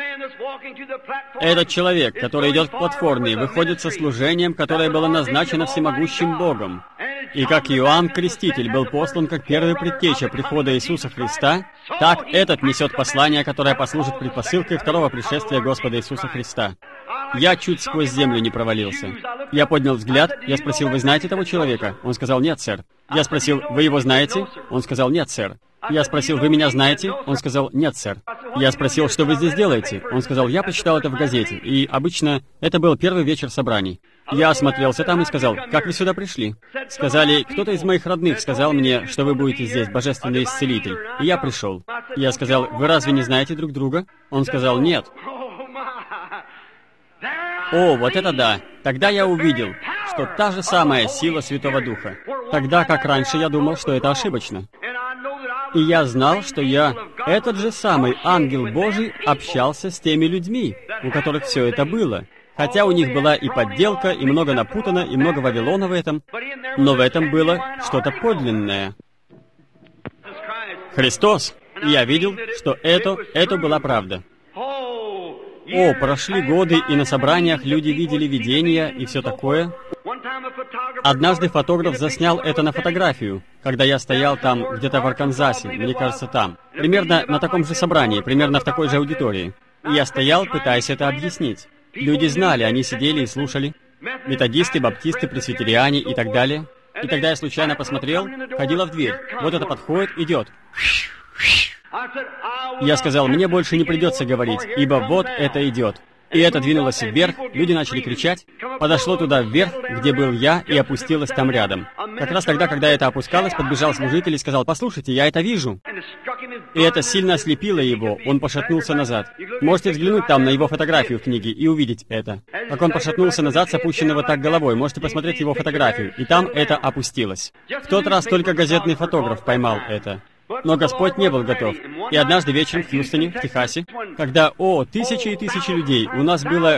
Этот человек, который идет к платформе, выходит со служением, которое было назначено всемогущим Богом. И как Иоанн Креститель был послан как первый предтеча прихода Иисуса Христа, так этот несет послание, которое послужит предпосылкой второго пришествия Господа Иисуса Христа. Я чуть сквозь землю не провалился. Я поднял взгляд, я спросил, вы знаете того человека? Он сказал, нет, сэр. Я спросил, вы его знаете? Он сказал, нет, сэр. Я спросил, вы меня знаете? Он сказал, нет, сэр. Я спросил, что вы здесь делаете? Он сказал, я прочитал это в газете, и обычно это был первый вечер собраний. Я осмотрелся там и сказал, как вы сюда пришли? Сказали, кто-то из моих родных сказал мне, что вы будете здесь, божественный исцелитель, и я пришел. Я сказал, вы разве не знаете друг друга? Он сказал, нет. О, вот это да! Тогда я увидел, что та же самая сила Святого Духа. Тогда, как раньше, я думал, что это ошибочно. И я знал, что этот же самый ангел Божий, общался с теми людьми, у которых все это было. Хотя у них была и подделка, и много напутано, и много Вавилона в этом, но в этом было что-то подлинное. Христос. И я видел, что это была правда. О, прошли годы, и на собраниях люди видели видения и все такое. Однажды фотограф заснял это на фотографию, когда я стоял там, где-то в Арканзасе, мне кажется, там. Примерно на таком же собрании, примерно в такой же аудитории. И я стоял, пытаясь это объяснить. Люди знали, они сидели и слушали. Методисты, баптисты, пресвитериане и так далее. И тогда я случайно посмотрел, ходила в дверь. Вот это подходит, идет. Я сказал, мне больше не придется говорить, ибо вот это идет. И это двинулось вверх, люди начали кричать, подошло туда вверх, где был я, и опустилось там рядом. Как раз тогда, когда это опускалось, подбежал служитель и сказал, послушайте, я это вижу. И это сильно ослепило его, он пошатнулся назад. Можете взглянуть там на его фотографию в книге и увидеть это. Как он пошатнулся назад с опущенного так головой, можете посмотреть его фотографию, и там это опустилось. В тот раз только газетный фотограф поймал это. Но Господь не был готов. И однажды вечером в Хьюстоне, в Техасе, когда, тысячи и тысячи людей, у нас было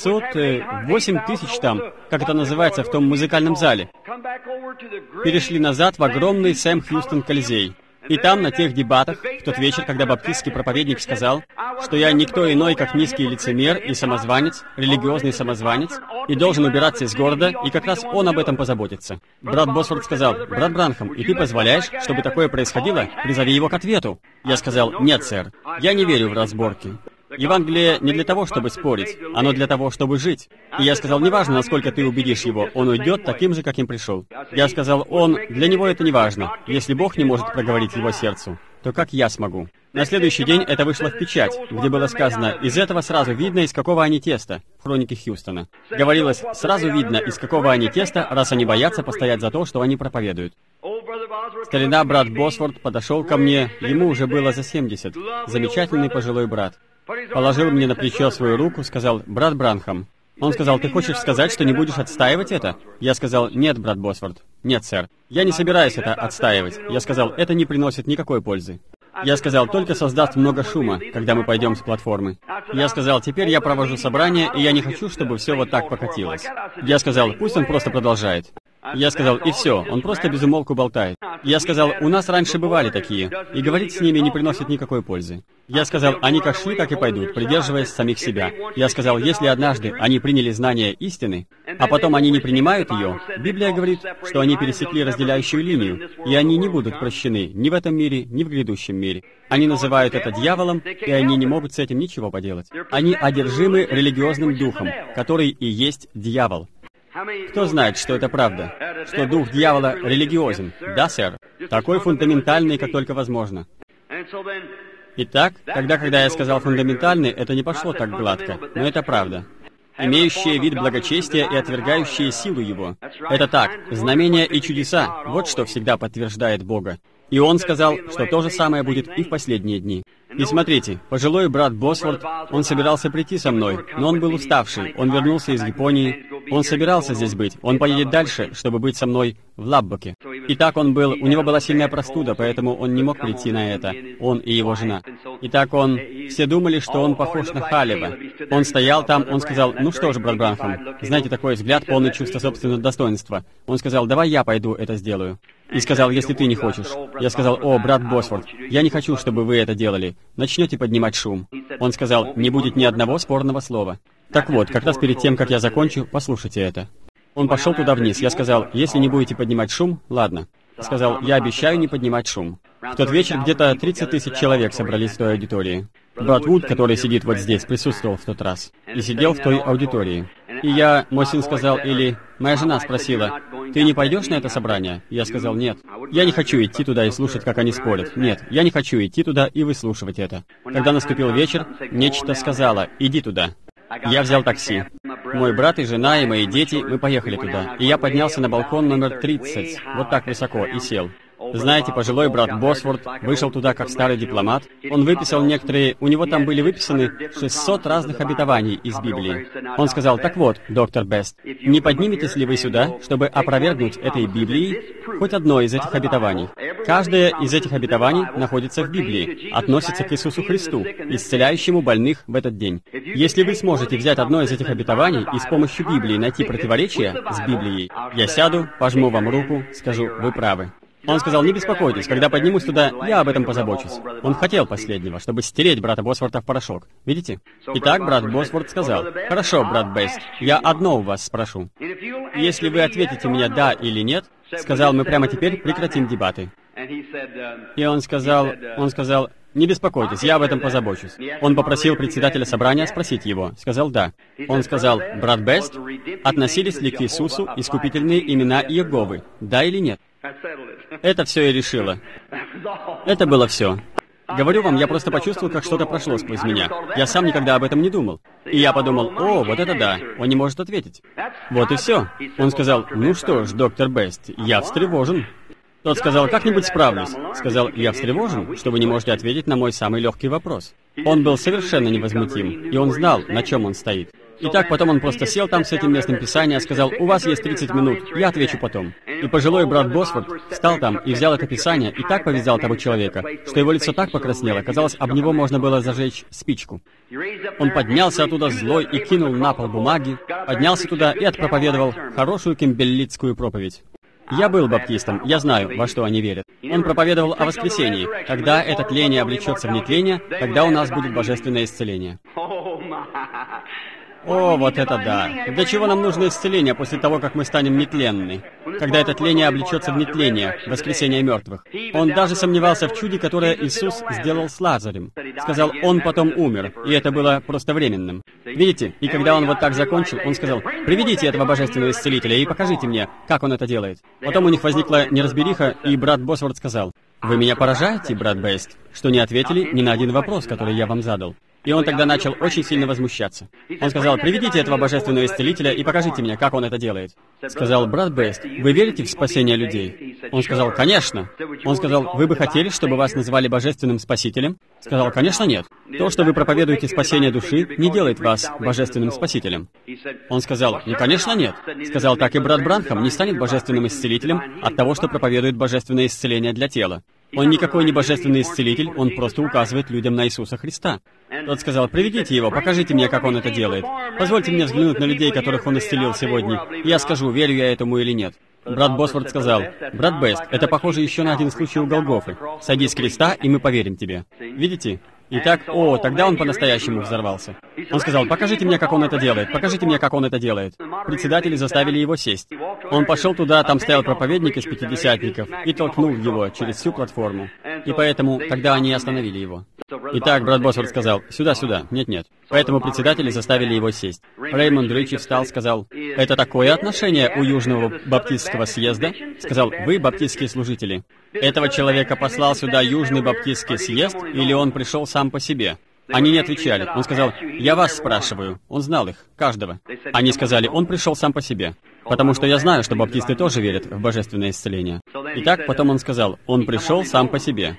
8 тысяч там, как это называется, в том музыкальном зале, перешли назад в огромный Сэм Хьюстон Колизей. И там, на тех дебатах, в тот вечер, когда баптистский проповедник сказал, что я никто иной, как низкий лицемер и самозванец, религиозный самозванец, и должен убираться из города, и как раз он об этом позаботится. Брат Босфорд сказал, брат Бранхам, и ты позволяешь, чтобы такое происходило? Призови его к ответу. Я сказал, нет, сэр, я не верю в разборки. Евангелие не для того, чтобы спорить, оно для того, чтобы жить. И я сказал, неважно, насколько ты убедишь его, он уйдет таким же, каким пришел. Я сказал, для него это не важно. Если Бог не может проговорить его сердцу, то как я смогу? На следующий день это вышло в печать, где было сказано, из этого сразу видно, из какого они теста, в хронике Хьюстона. Говорилось, сразу видно, из какого они теста, раз они боятся постоять за то, что они проповедуют. Старина брат Босфорд подошел ко мне, ему уже было за 70, замечательный пожилой брат. Положил мне на плечо свою руку, сказал, брат Бранхам. Он сказал, ты хочешь сказать, что не будешь отстаивать это? Я сказал, нет, брат Босфорд. Нет, сэр. Я не собираюсь это отстаивать. Я сказал, это не приносит никакой пользы. Я сказал, только создаст много шума, когда мы пойдем с платформы. Я сказал, теперь я провожу собрание, и я не хочу, чтобы все вот так покатилось. Я сказал, пусть он просто продолжает. Я сказал, и все, он просто безумолку болтает. Я сказал, у нас раньше бывали такие, и говорить с ними не приносит никакой пользы. Я сказал, они как шли, так и пойдут, придерживаясь самих себя. Я сказал, если однажды они приняли знание истины, а потом они не принимают ее, Библия говорит, что они пересекли разделяющую линию, и они не будут прощены ни в этом мире, ни в грядущем мире. Они называют это дьяволом, и они не могут с этим ничего поделать. Они одержимы религиозным духом, который и есть дьявол. Кто знает, что это правда? Что дух дьявола религиозен? Да, сэр. Такой фундаментальный, как только возможно. Итак, когда я сказал фундаментальный, это не пошло так гладко, но это правда. Имеющие вид благочестия и отвергающие силу его. Это так, знамения и чудеса, вот что всегда подтверждает Бога. И он сказал, что то же самое будет и в последние дни. И смотрите, пожилой брат Босфорд, он собирался прийти со мной, но он был уставший, он вернулся из Японии, он собирался здесь быть, он поедет дальше, чтобы быть со мной в Лаббоке. Итак, у него была сильная простуда, поэтому он не мог прийти на это, он и его жена. Итак, все думали, что он похож на Халева. Он стоял там, он сказал, ну что ж, брат Бранхам, знаете, такой взгляд, полный чувства собственного достоинства. Он сказал, давай я пойду это сделаю. И сказал, если ты не хочешь. Я сказал, брат Босфорд, я не хочу, чтобы вы это делали. Начнете поднимать шум. Он сказал, не будет ни одного спорного слова. Так вот, как раз перед тем, как я закончу, послушайте это. Он пошел туда вниз. Я сказал, если не будете поднимать шум, ладно. Сказал, я обещаю не поднимать шум. В тот вечер где-то 30 тысяч человек собрались в той аудитории. Брат Вуд, который сидит вот здесь, присутствовал в тот раз. И сидел в той аудитории. И мой сын сказал, моя жена спросила, ты не пойдешь на это собрание? Я сказал, нет. Я не хочу идти туда и слушать, как они спорят. Нет, я не хочу идти туда и выслушивать это. Когда наступил вечер, нечто сказала, иди туда. Я взял такси. Мой брат и жена, и мои дети, мы поехали туда. И я поднялся на балкон номер 30, вот так высоко, и сел. Знаете, пожилой брат Босфорд вышел туда как старый дипломат. Он выписал некоторые, у него там были выписаны 600 разных обетований из Библии. Он сказал, так вот, доктор Бест, не подниметесь ли вы сюда, чтобы опровергнуть этой Библией хоть одно из этих обетований? Каждое из этих обетований находится в Библии, относится к Иисусу Христу, исцеляющему больных в этот день. Если вы сможете взять одно из этих обетований и с помощью Библии найти противоречие с Библией, я сяду, пожму вам руку, скажу, вы правы. Он сказал, не беспокойтесь, когда поднимусь туда, я об этом позабочусь. Он хотел последнего, чтобы стереть брата Босворта в порошок. Видите? Итак, брат Босворт сказал, хорошо, брат Бест, я одно у вас спрошу. Если вы ответите мне «да» или «нет», сказал, мы прямо теперь прекратим дебаты. И он сказал, не беспокойтесь, я об этом позабочусь. Он попросил председателя собрания спросить его. Сказал «да». Он сказал, брат Бест, относились ли к Иисусу искупительные имена Иеговы, да или нет? Это все и решило. Это было все. Говорю вам, я просто почувствовал, как что-то прошло сквозь меня. Я сам никогда об этом не думал. И я подумал, о, вот это да, он не может ответить. Вот и все. Он сказал, ну что ж, доктор Бест, я встревожен. Тот сказал, как-нибудь справлюсь. Сказал, я встревожен, что вы не можете ответить на мой самый легкий вопрос. Он был совершенно невозмутим, и он знал, на чем он стоит. Итак, потом он просто сел там с этим местным писанием, сказал, у вас есть 30 минут, я отвечу потом. И пожилой брат Босворт встал там и взял это писание и так повязал того человека, что его лицо так покраснело, казалось, об него можно было зажечь спичку. Он поднялся оттуда злой и кинул на пол бумаги, поднялся туда и отпроповедовал хорошую кембеллитскую проповедь. Я был баптистом, я знаю, во что они верят. Он проповедовал о воскресении. Когда это тление облечется в нетление, тогда у нас будет божественное исцеление. О, вот это да! Для чего нам нужно исцеление после того, как мы станем нетленны? Когда это тление облечется в нетление, воскресение мертвых. Он даже сомневался в чуде, которое Иисус сделал с Лазарем. Сказал, он потом умер, и это было просто временным. Видите? И когда он вот так закончил, он сказал, приведите этого божественного исцелителя и покажите мне, как он это делает. Потом у них возникла неразбериха, и брат Босворт сказал, вы меня поражаете, брат Бест, что не ответили ни на один вопрос, который я вам задал. И он тогда начал очень сильно возмущаться. Он сказал, приведите этого божественного исцелителя и покажите мне, как он это делает. Сказал, брат Бест, вы верите в спасение людей? Он сказал, конечно. Он сказал, вы бы хотели, чтобы вас называли божественным спасителем? Сказал, конечно, нет. То, что вы проповедуете спасение души, не делает вас божественным спасителем. Он сказал, ну, конечно, нет. Сказал, так и брат Бранхам не станет божественным исцелителем от того, что проповедует божественное исцеление для тела. Он никакой не божественный исцелитель, он просто указывает людям на Иисуса Христа. Тот сказал, приведите его, покажите мне, как он это делает. Позвольте мне взглянуть на людей, которых он исцелил сегодня. Я скажу, верю я этому или нет. Брат Босворт сказал, брат Бест, это похоже еще на один случай у Голгофы. Сойди с креста, и мы поверим тебе. Видите? Итак, тогда он по-настоящему взорвался. Он сказал, покажите мне, как он это делает, покажите мне, как он это делает. Председатели заставили его сесть. Он пошел туда, там стоял проповедник из пятидесятников, и толкнул его через всю платформу. И поэтому тогда они остановили его. Итак, брат Босворт сказал, сюда, нет. Поэтому председатели заставили его сесть. Реймонд Ричи встал, сказал, это такое отношение у Южного Баптистского съезда? Сказал, вы баптистские служители. Этого человека послал сюда Южный Баптистский съезд, или он пришел сам по себе? Они не отвечали. Он сказал, я вас спрашиваю. Он знал их, каждого. Они сказали, он пришел сам по себе. Потому что я знаю, что баптисты тоже верят в божественное исцеление. Итак, потом он сказал, он пришел сам по себе.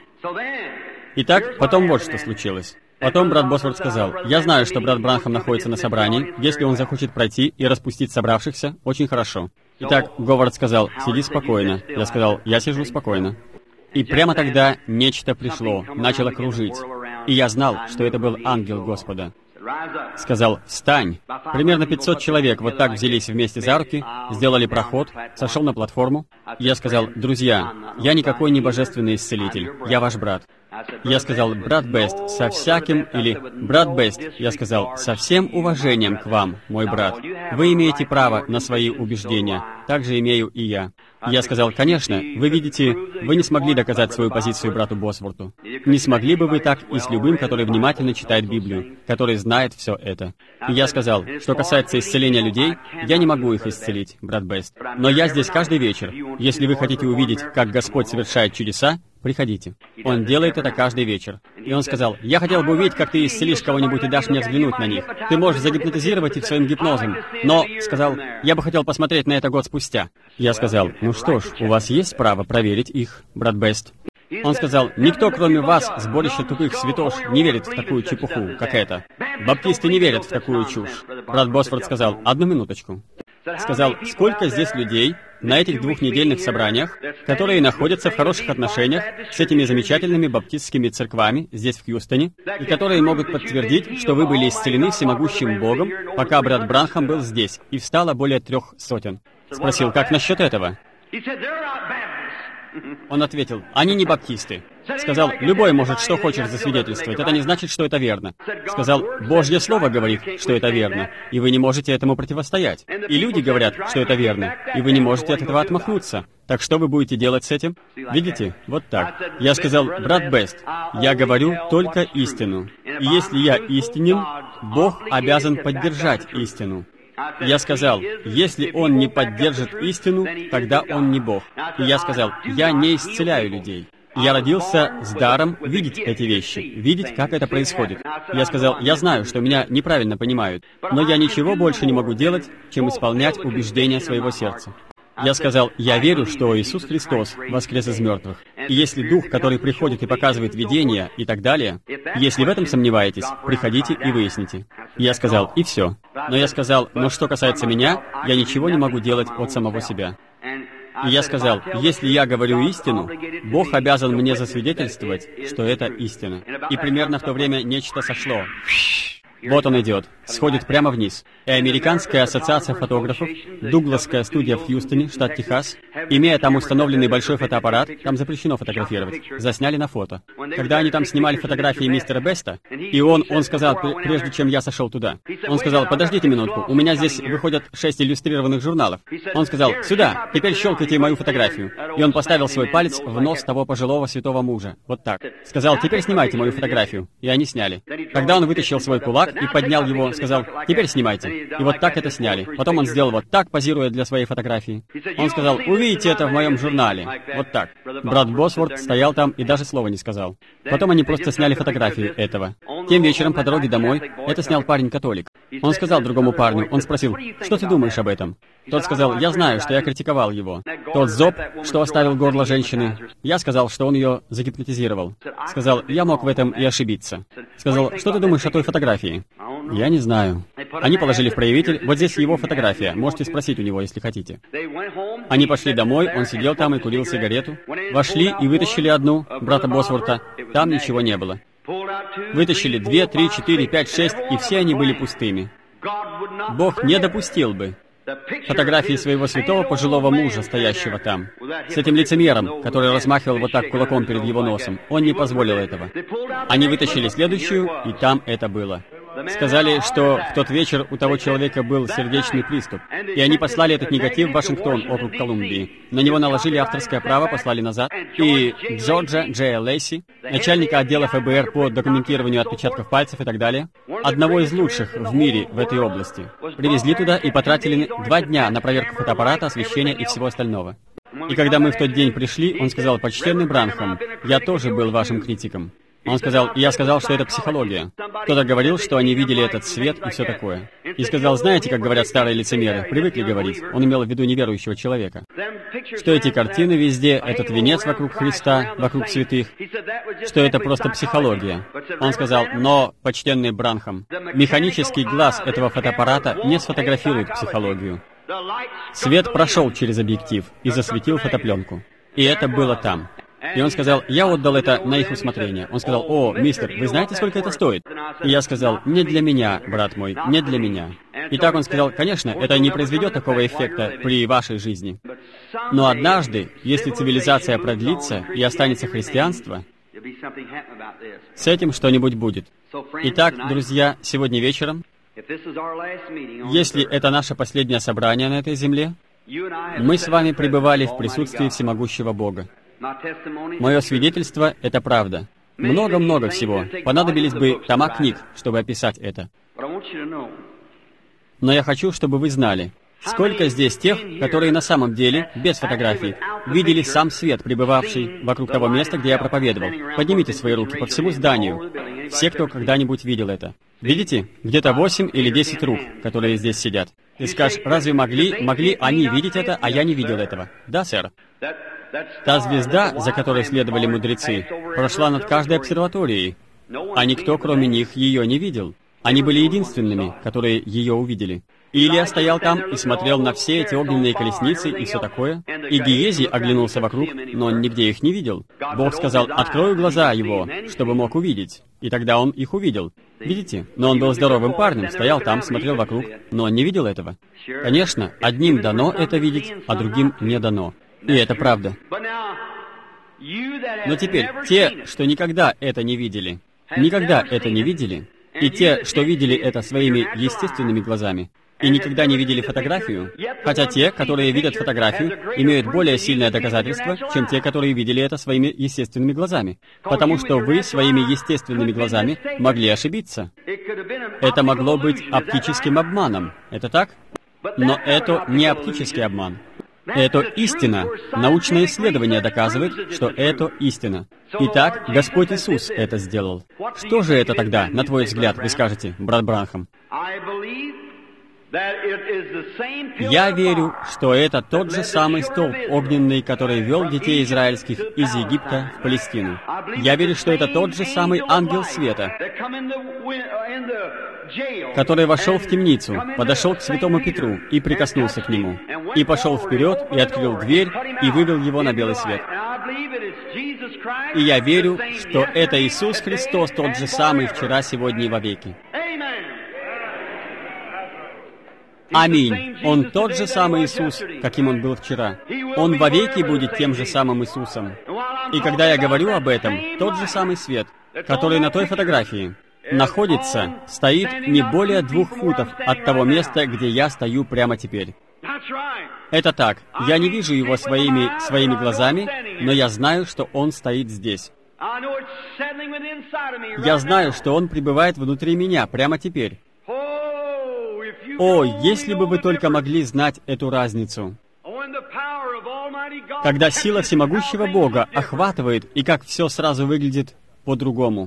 Итак, потом вот что случилось. Потом брат Босворт сказал, я знаю, что брат Бранхам находится на собрании. Если он захочет пройти и распустить собравшихся, очень хорошо. Итак, Говард сказал, сиди спокойно. Я сказал, я сижу спокойно. И прямо тогда нечто пришло, начало кружить. И я знал, что это был ангел Господа. Сказал, встань. Примерно 500 человек вот так взялись вместе за руки, сделали проход, сошел на платформу. Я сказал, друзья, я никакой не божественный исцелитель, я ваш брат. Я сказал, брат Бест, со всяким, или брат Бест, я сказал, со всем уважением к вам, мой брат. Вы имеете право на свои убеждения, так же имею и я. Я сказал, конечно, вы видите, вы не смогли доказать свою позицию брату Босворту. Не смогли бы вы так и с любым, который внимательно читает Библию, который знает все это. И я сказал, что касается исцеления людей, я не могу их исцелить, брат Бест. Но я здесь каждый вечер. Если вы хотите увидеть, как Господь совершает чудеса, приходите. Он делает это каждый вечер. И он сказал, я хотел бы увидеть, как ты исцелишь кого-нибудь и дашь мне взглянуть на них. Ты можешь загипнотизировать их своим гипнозом. Но, сказал, я бы хотел посмотреть на это год спустя. Я сказал, ну что ж, у вас есть право проверить их, брат Бест. Он сказал, никто, кроме вас, сборище тупых святош, не верит в такую чепуху, как это. Баптисты не верят в такую чушь. Брат Босворт сказал, одну минуточку. Сказал, сколько здесь людей на этих двухнедельных собраниях, которые находятся в хороших отношениях с этими замечательными баптистскими церквами здесь, в Хьюстоне, и которые могут подтвердить, что вы были исцелены всемогущим Богом, пока брат Бранхам был здесь, и встало более 300. Спросил, как насчет этого? Он ответил, они не баптисты. Сказал, любой может что хочешь засвидетельствовать, это не значит, что это верно. Сказал, Божье Слово говорит, что это верно, и вы не можете этому противостоять. И люди говорят, что это верно, и вы не можете от этого отмахнуться. Так что вы будете делать с этим? Видите? Вот так. Я сказал, брат Бест, я говорю только истину. И если я истинен, Бог обязан поддержать истину. Я сказал, если Он не поддержит истину, тогда Он не Бог. И я сказал, я не исцеляю людей. Я родился с даром видеть эти вещи, видеть, как это происходит. Я сказал, я знаю, что меня неправильно понимают, но я ничего больше не могу делать, чем исполнять убеждения своего сердца. Я сказал, я верю, что Иисус Христос воскрес из мертвых. И если Дух, который приходит и показывает видения и так далее, если в этом сомневаетесь, приходите и выясните. Я сказал, и все. Но я сказал, но что касается меня, я ничего не могу делать от самого себя. И я сказал, если я говорю истину, Бог обязан мне засвидетельствовать, что это истина. И примерно в то время нечто сошло. Вот он идет, сходит прямо вниз. И Американская ассоциация фотографов, Дугласская студия в Хьюстоне, штат Техас, имея там установленный большой фотоаппарат, там запрещено фотографировать, засняли на фото. Когда они там снимали фотографии мистера Беста, и он сказал, прежде чем я сошел туда, он сказал, подождите минутку, у меня здесь выходят 6 иллюстрированных журналов. Он сказал, сюда, теперь щелкайте мою фотографию. И он поставил свой палец в нос того пожилого святого мужа. Вот так. Сказал, теперь снимайте мою фотографию. И они сняли. Тогда он вытащил свой кулак и поднял его, сказал, теперь снимайте. И вот так это сняли. Потом он сделал вот так, позируя для своей фотографии. Он сказал, увидите это в моем журнале. Вот так. Брат Босворт стоял там и даже слова не сказал. Потом они просто сняли фотографию этого. Тем вечером по дороге домой это снял парень-католик. Он сказал другому парню, он спросил, что ты думаешь об этом? Тот сказал, я знаю, что я критиковал его. Тот зоб, что оставил горло женщины, я сказал, что он ее загипнотизировал. Сказал, я мог в этом и ошибиться. Сказал, что ты думаешь о той фотографии? Я не знаю. Они положили в проявитель, вот здесь его фотография, можете спросить у него, если хотите. Они пошли домой, он сидел там и курил сигарету. Вошли и вытащили одну, брата Босворта, там ничего не было. Вытащили 2, 3, 4, 5, 6, и все они были пустыми. Бог не допустил бы фотографии своего святого пожилого мужа, стоящего там, с этим лицемером, который размахивал вот так кулаком перед его носом. Он не позволил этого. Они вытащили следующую, и там это было. Сказали, что в тот вечер у того человека был сердечный приступ, и они послали этот негатив в Вашингтон, округ Колумбии. На него наложили авторское право, послали назад. И Джорджа Джея Лейси, начальника отдела ФБР по документированию отпечатков пальцев и так далее, одного из лучших в мире в этой области, привезли туда и потратили 2 дня на проверку фотоаппарата, освещения и всего остального. И когда мы в тот день пришли, он сказал, почтенный Бранхам, я тоже был вашим критиком. Он сказал, я сказал, что это психология. Кто-то говорил, что они видели этот свет и все такое. И сказал, знаете, как говорят старые лицемеры, привыкли говорить, он имел в виду неверующего человека, что эти картины везде, этот венец вокруг Христа, вокруг святых, что это просто психология. Он сказал, но, почтенный Бранхам, механический глаз этого фотоаппарата не сфотографирует психологию. Свет прошел через объектив и засветил фотопленку. И это было там. И он сказал, я отдал это на их усмотрение. Он сказал, о, мистер, вы знаете, сколько это стоит? И я сказал, не для меня, брат мой, не для меня. И так он сказал, конечно, это не произведет такого эффекта при вашей жизни. Но однажды, если цивилизация продлится и останется христианство, с этим что-нибудь будет. Итак, друзья, сегодня вечером, если это наше последнее собрание на этой земле, мы с вами пребывали в присутствии всемогущего Бога. Мое свидетельство — это правда. Много-много всего. Понадобились бы тома книг, чтобы описать это. Но я хочу, чтобы вы знали, сколько здесь тех, которые на самом деле, без фотографий, видели сам свет, пребывавший вокруг того места, где я проповедовал. Поднимите свои руки по всему зданию. Все, кто когда-нибудь видел это. Видите? Где-то 8 или 10 рук, которые здесь сидят. Ты скажешь, разве могли они видеть это, а я не видел этого? Да, сэр. Та звезда, за которой следовали мудрецы, прошла над каждой обсерваторией, а никто, кроме них, ее не видел. Они были единственными, которые ее увидели. Илия стоял там и смотрел на все эти огненные колесницы и все такое, и Гиези оглянулся вокруг, но он нигде их не видел. Бог сказал, открою глаза его, чтобы мог увидеть, и тогда он их увидел. Видите? Но он был здоровым парнем, стоял там, смотрел вокруг, но он не видел этого. Конечно, одним дано это видеть, а другим не дано. И это правда. Но теперь, те, что никогда это не видели, и те, что видели это своими естественными глазами, и никогда не видели фотографию, хотя те, которые видят фотографию, имеют более сильное доказательство, чем те, которые видели это своими естественными глазами. Потому что вы своими естественными глазами могли ошибиться. Это могло быть оптическим обманом. Это так? Но это не оптический обман. Это истина. Научное исследование доказывает, что это истина. Итак, Господь Иисус это сделал. Что же это тогда, на твой взгляд, вы скажете, брат Бранхам? Я верю, что это тот же самый столб огненный, который вел детей израильских из Египта в Палестину. Я верю, что это тот же самый ангел света, который вошел в темницу, подошел к святому Петру и прикоснулся к нему, и пошел вперед, и открыл дверь, и вывел его на белый свет. И я верю, что это Иисус Христос, тот же самый вчера, сегодня и вовеки. Аминь. Он тот же самый Иисус, каким Он был вчера. Он вовеки будет тем же самым Иисусом. И когда я говорю об этом, тот же самый свет, который на той фотографии находится, стоит не более 2 футов от того места, где я стою прямо теперь. Это так. Я не вижу его своими глазами, но я знаю, что он стоит здесь. Я знаю, что он пребывает внутри меня прямо теперь. О, если бы вы только могли знать эту разницу. Когда сила всемогущего Бога охватывает, и как все сразу выглядит по-другому.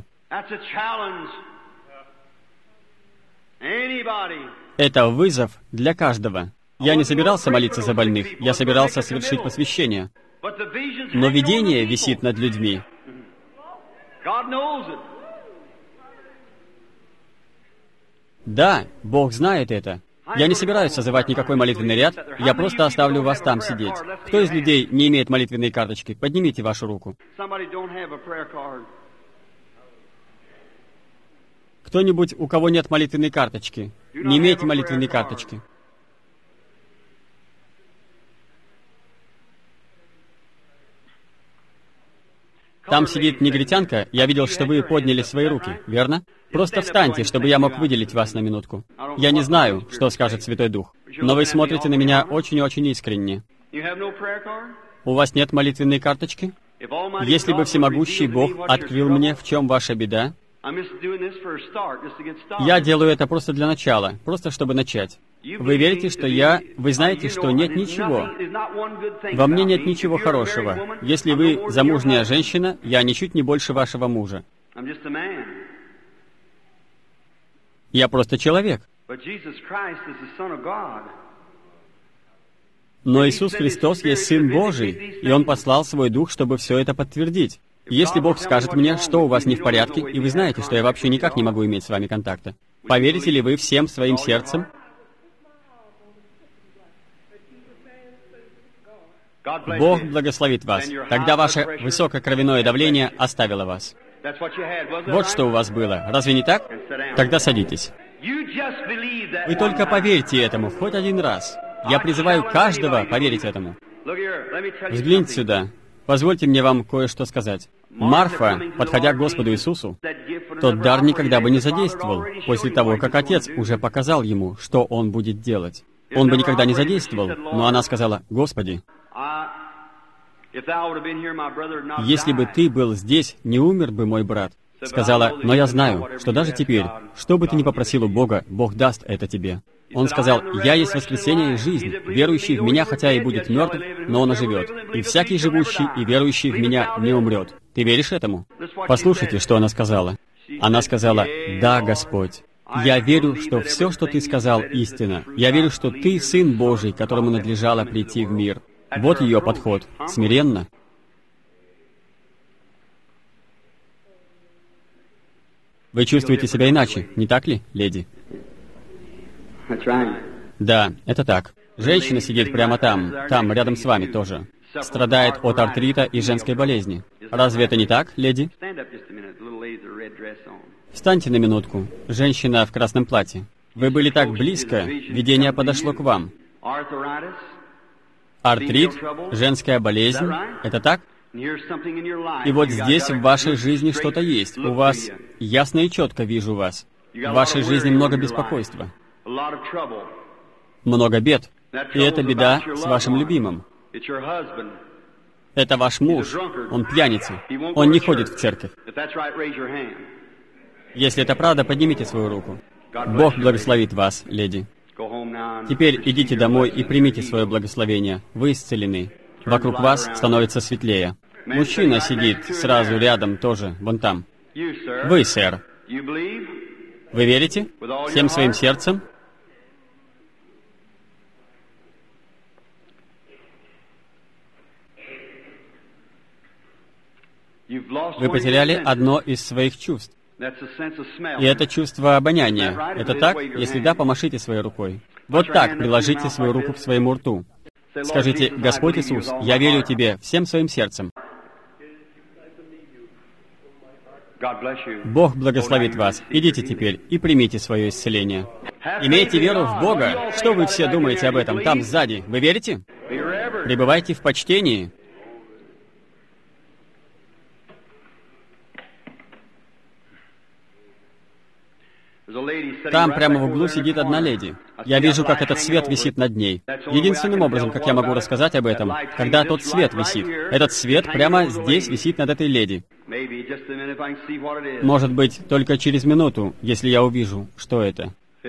Это вызов для каждого. Я не собирался молиться за больных, я собирался совершить посвящение. Но видение висит над людьми. Да, Бог знает это. Я не собираюсь созывать никакой молитвенный ряд, я просто оставлю вас там сидеть. Кто из людей не имеет молитвенной карточки? Поднимите вашу руку. Кто-нибудь, у кого нет молитвенной карточки? Не имеете молитвенной карточки? Там сидит негритянка, я видел, что вы подняли свои руки, верно? Просто встаньте, чтобы я мог выделить вас на минутку. Я не знаю, что скажет Святой Дух, но вы смотрите на меня очень-очень искренне. У вас нет молитвенной карточки? Если бы всемогущий Бог открыл мне, в чем ваша беда, я делаю это просто для начала, просто чтобы начать. Вы верите, что Вы знаете, что нет ничего. Во мне нет ничего хорошего. Если вы замужняя женщина, я ничуть не больше вашего мужа. Я просто человек. Но Иисус Христос есть Сын Божий, и Он послал Свой Дух, чтобы все это подтвердить. Если Бог скажет мне, что у вас не в порядке, и вы знаете, что я вообще никак не могу иметь с вами контакта, поверите ли вы всем своим сердцем? Бог благословит вас. Тогда ваше высококровяное давление оставило вас. Вот что у вас было. Разве не так? Тогда садитесь. Вы только поверьте этому хоть один раз. Я призываю каждого поверить этому. Взгляните сюда. Позвольте мне вам кое-что сказать. Марфа, подходя к Господу Иисусу, тот дар никогда бы не задействовал, после того, как Отец уже показал ему, что Он будет делать. Он бы никогда не задействовал, но она сказала: «Господи, если бы Ты был здесь, не умер бы мой брат». Сказала: «Но я знаю, что даже теперь, что бы ты ни попросил у Бога, Бог даст это тебе». Он сказал: «Я есть воскресение и жизнь. Верующий в Меня, хотя и будет мертв, но он оживет. И всякий живущий и верующий в Меня не умрет». Ты веришь этому? Послушайте, что она сказала. Она сказала: «Да, Господь. Я верю, что все, что Ты сказал, истина. Я верю, что Ты Сын Божий, которому надлежало прийти в мир». Вот ее подход. Смиренно. Вы чувствуете себя иначе, не так ли, леди? Да, это так. Женщина сидит прямо там, рядом с вами тоже. Страдает от артрита и женской болезни. Разве это не так, леди? Встаньте на минутку. Женщина в красном платье. Вы были так близко, видение подошло к вам. Артрит, женская болезнь, это так? И вот здесь в вашей жизни что-то есть. У вас ясно и четко вижу вас. В вашей жизни много беспокойства, много бед. И это беда с вашим любимым. Это ваш муж. Он пьяница. Он не ходит в церковь. Если это правда, поднимите свою руку. Бог благословит вас, леди. Теперь идите домой и примите свое благословение. Вы исцелены. Вокруг вас становится светлее. Мужчина сидит сразу рядом тоже, вон там. Вы, сэр. Вы верите? Всем своим сердцем? Вы потеряли одно из своих чувств. И это чувство обоняния. Это так? Если да, помашите своей рукой. Вот так приложите свою руку к своему рту. Скажите: «Господь Иисус, я верю Тебе всем своим сердцем». Бог благословит вас. Идите теперь и примите свое исцеление. Имейте веру в Бога. Что вы все думаете об этом? Там сзади. Вы верите? Пребывайте в почтении. Там прямо в углу сидит одна леди. Я вижу, как этот свет висит над ней. Единственным образом, как я могу рассказать об этом, когда тот свет висит. Этот свет прямо здесь висит над этой леди. Может быть, только через минуту, если я увижу, что это.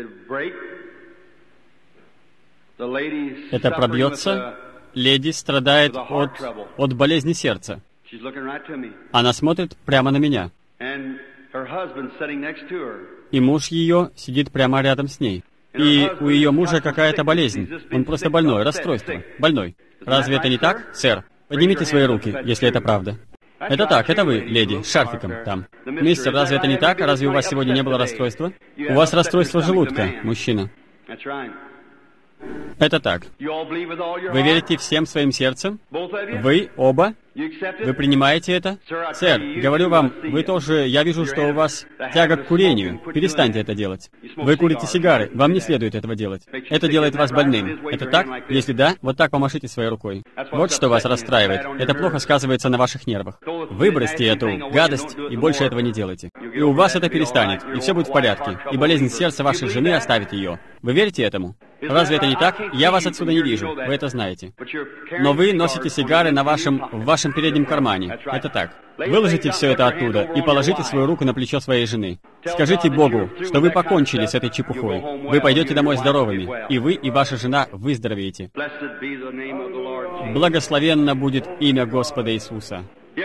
Это пробьется. Леди страдает от болезни сердца. Она смотрит прямо на меня. И муж ее сидит прямо рядом с ней. И у ее мужа какая-то болезнь. Он просто больной, расстройство. Больной. Разве это не так, сэр? Поднимите свои руки, если это правда. Это так, это вы, леди, с шарфиком там. Мистер, разве это не так? Разве у вас сегодня не было расстройства? У вас расстройство желудка, мужчина. Это так. Вы верите всем своим сердцем? Вы оба? Вы принимаете это? Сэр, говорю вам, вы тоже, я вижу, что у вас тяга к курению. Перестаньте это делать. Вы курите сигары, вам не следует этого делать. Это делает вас больным. Это так? Если да, вот так помашите своей рукой. Вот что вас расстраивает. Это плохо сказывается на ваших нервах. Выбросьте эту гадость и больше этого не делайте. И у вас это перестанет, и все будет в порядке. И болезнь сердца вашей жены оставит ее. Вы верите этому? Разве это не так? Я вас отсюда не вижу, вы это знаете. Но вы носите сигары в вашем переднем кармане. Это так. Выложите все это оттуда и положите свою руку на плечо своей жены. Скажите Богу, что вы покончили с этой чепухой. Вы пойдете домой здоровыми, и вы, и ваша жена выздоровеете. Благословенно будет имя Господа Иисуса.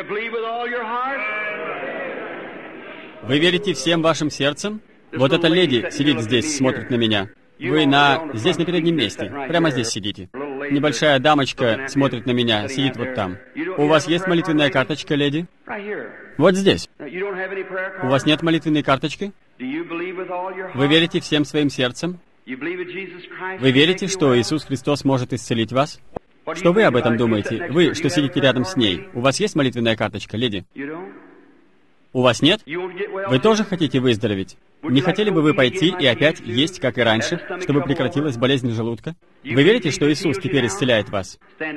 Вы верите всем вашим сердцем? Вот эта леди сидит здесь, смотрит на меня. Вы здесь на переднем месте, прямо здесь сидите. Небольшая дамочка смотрит на меня, сидит вот там. У вас есть молитвенная карточка, леди? Вот здесь. У вас нет молитвенной карточки? Вы верите всем своим сердцем? Вы верите, что Иисус Христос может исцелить вас? Что вы об этом думаете? Вы, что сидите рядом с ней. У вас есть молитвенная карточка, леди? У вас нет? Вы тоже хотите выздороветь? Не хотели бы вы пойти и опять есть, как и раньше, чтобы прекратилась болезнь желудка? Вы верите, что Иисус теперь исцеляет вас?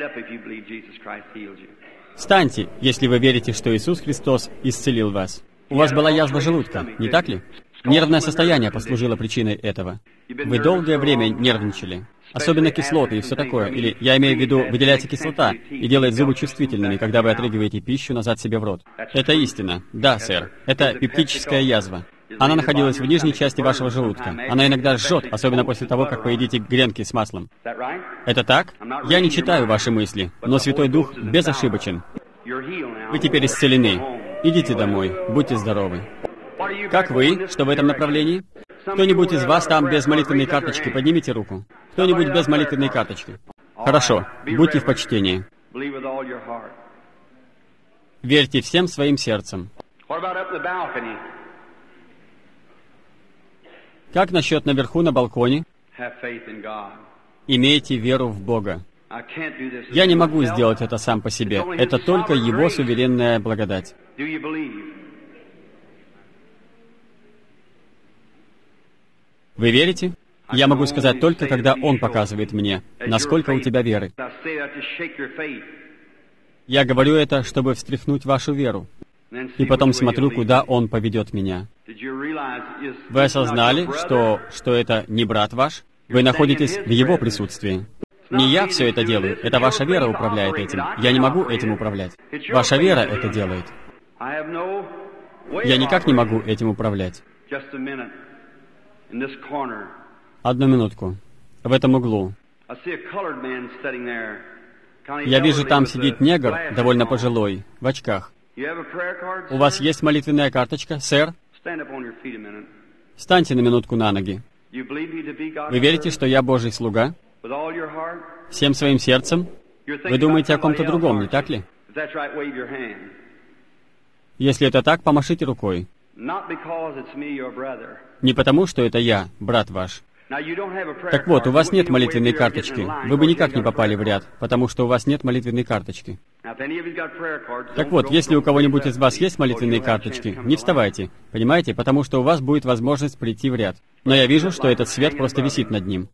Встаньте, если вы верите, что Иисус Христос исцелил вас. У вас была язва желудка, не так ли? Нервное состояние послужило причиной этого. Вы долгое время нервничали. Особенно кислоты и все такое. Или, я имею в виду, выделяется кислота и делает зубы чувствительными, когда вы отрыгиваете пищу назад себе в рот. Это истина. Да, сэр. Это пептическая язва. Она находилась в нижней части вашего желудка. Она иногда жжет, особенно после того, как поедите гренки с маслом. Это так? Я не читаю ваши мысли, но Святой Дух безошибочен. Вы теперь исцелены. Идите домой. Будьте здоровы. Как вы? Что в этом направлении? Кто-нибудь из вас там без молитвенной карточки? Поднимите руку. Кто-нибудь без молитвенной карточки? Хорошо. Будьте в почтении. Верьте всем своим сердцем. Как насчет наверху на балконе? Имейте веру в Бога. Я не могу сделать это сам по себе. Это только Его суверенная благодать. Вы верите? Я могу сказать только, когда Он показывает мне, насколько у тебя веры. Я говорю это, чтобы встряхнуть вашу веру. И потом смотрю, куда Он поведет меня. Вы осознали, что это не брат ваш? Вы находитесь в Его присутствии. Не я все это делаю, это ваша вера управляет этим. Я не могу этим управлять. Ваша вера это делает. Я никак не могу этим управлять. Одну минутку. В этом углу. Я вижу, там сидит негр, довольно пожилой, в очках. У вас есть молитвенная карточка, сэр? Встаньте на минутку на ноги. Вы верите, что я Божий слуга? Всем своим сердцем? Вы думаете о ком-то другом, не так ли? Если это так, помашите рукой. Не потому, что это я, брат ваш. Так вот, у вас нет молитвенной карточки. Вы бы никак не попали в ряд, потому что у вас нет молитвенной карточки. Так вот, если у кого-нибудь из вас есть молитвенные карточки, не вставайте, понимаете, потому что у вас будет возможность прийти в ряд. Но я вижу, что этот свет просто висит над ним.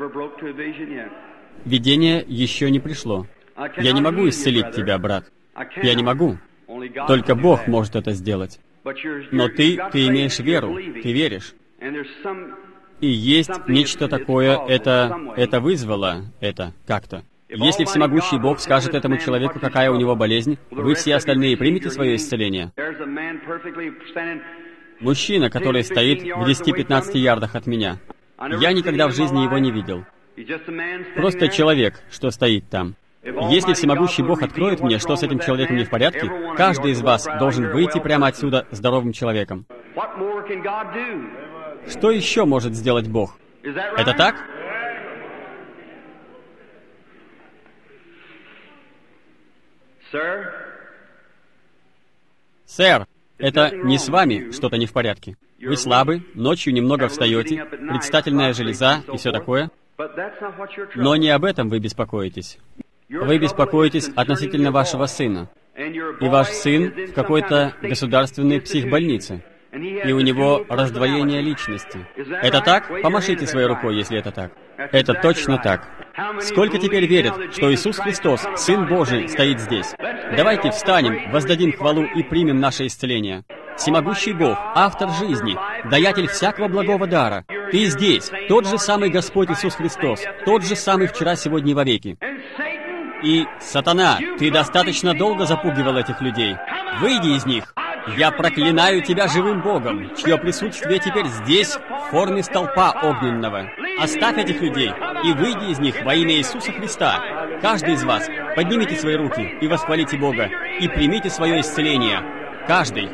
Видение еще не пришло. Я не могу исцелить тебя, брат. Я не могу. Только Бог может это сделать. Но ты имеешь веру, ты веришь. И есть нечто такое, это вызвало это как-то. Если всемогущий Бог скажет этому человеку, какая у него болезнь, вы все остальные примете свое исцеление. Мужчина, который стоит в 10-15 ярдах от меня. Я никогда в жизни его не видел. Просто человек, что стоит там. Если всемогущий Бог откроет мне, что с этим человеком не в порядке, каждый из вас должен выйти прямо отсюда здоровым человеком. Что еще может сделать Бог? Это так? Сэр, это не с вами что-то не в порядке. Вы слабы, ночью немного встаете, предстательная железа и все такое. Но не об этом вы беспокоитесь. Вы беспокоитесь относительно вашего сына. И ваш сын в какой-то государственной психбольнице. И у него раздвоение личности. Это так? Помашите своей рукой, если это так. Это точно так. Сколько теперь верят, что Иисус Христос, Сын Божий, стоит здесь? Давайте встанем, воздадим хвалу и примем наше исцеление. Всемогущий Бог, автор жизни, даятель всякого благого дара. Ты здесь, тот же самый Господь Иисус Христос, тот же самый вчера, сегодня и вовеки. И, сатана, ты достаточно долго запугивал этих людей. Выйди из них. Я проклинаю тебя живым Богом, чье присутствие теперь здесь, в форме столпа огненного. Оставь этих людей и выйди из них во имя Иисуса Христа. Каждый из вас поднимите свои руки и восхвалите Бога, и примите свое исцеление. Каждый.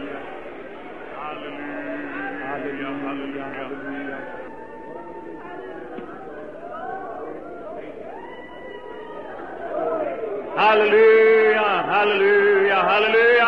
Hallelujah, hallelujah, hallelujah.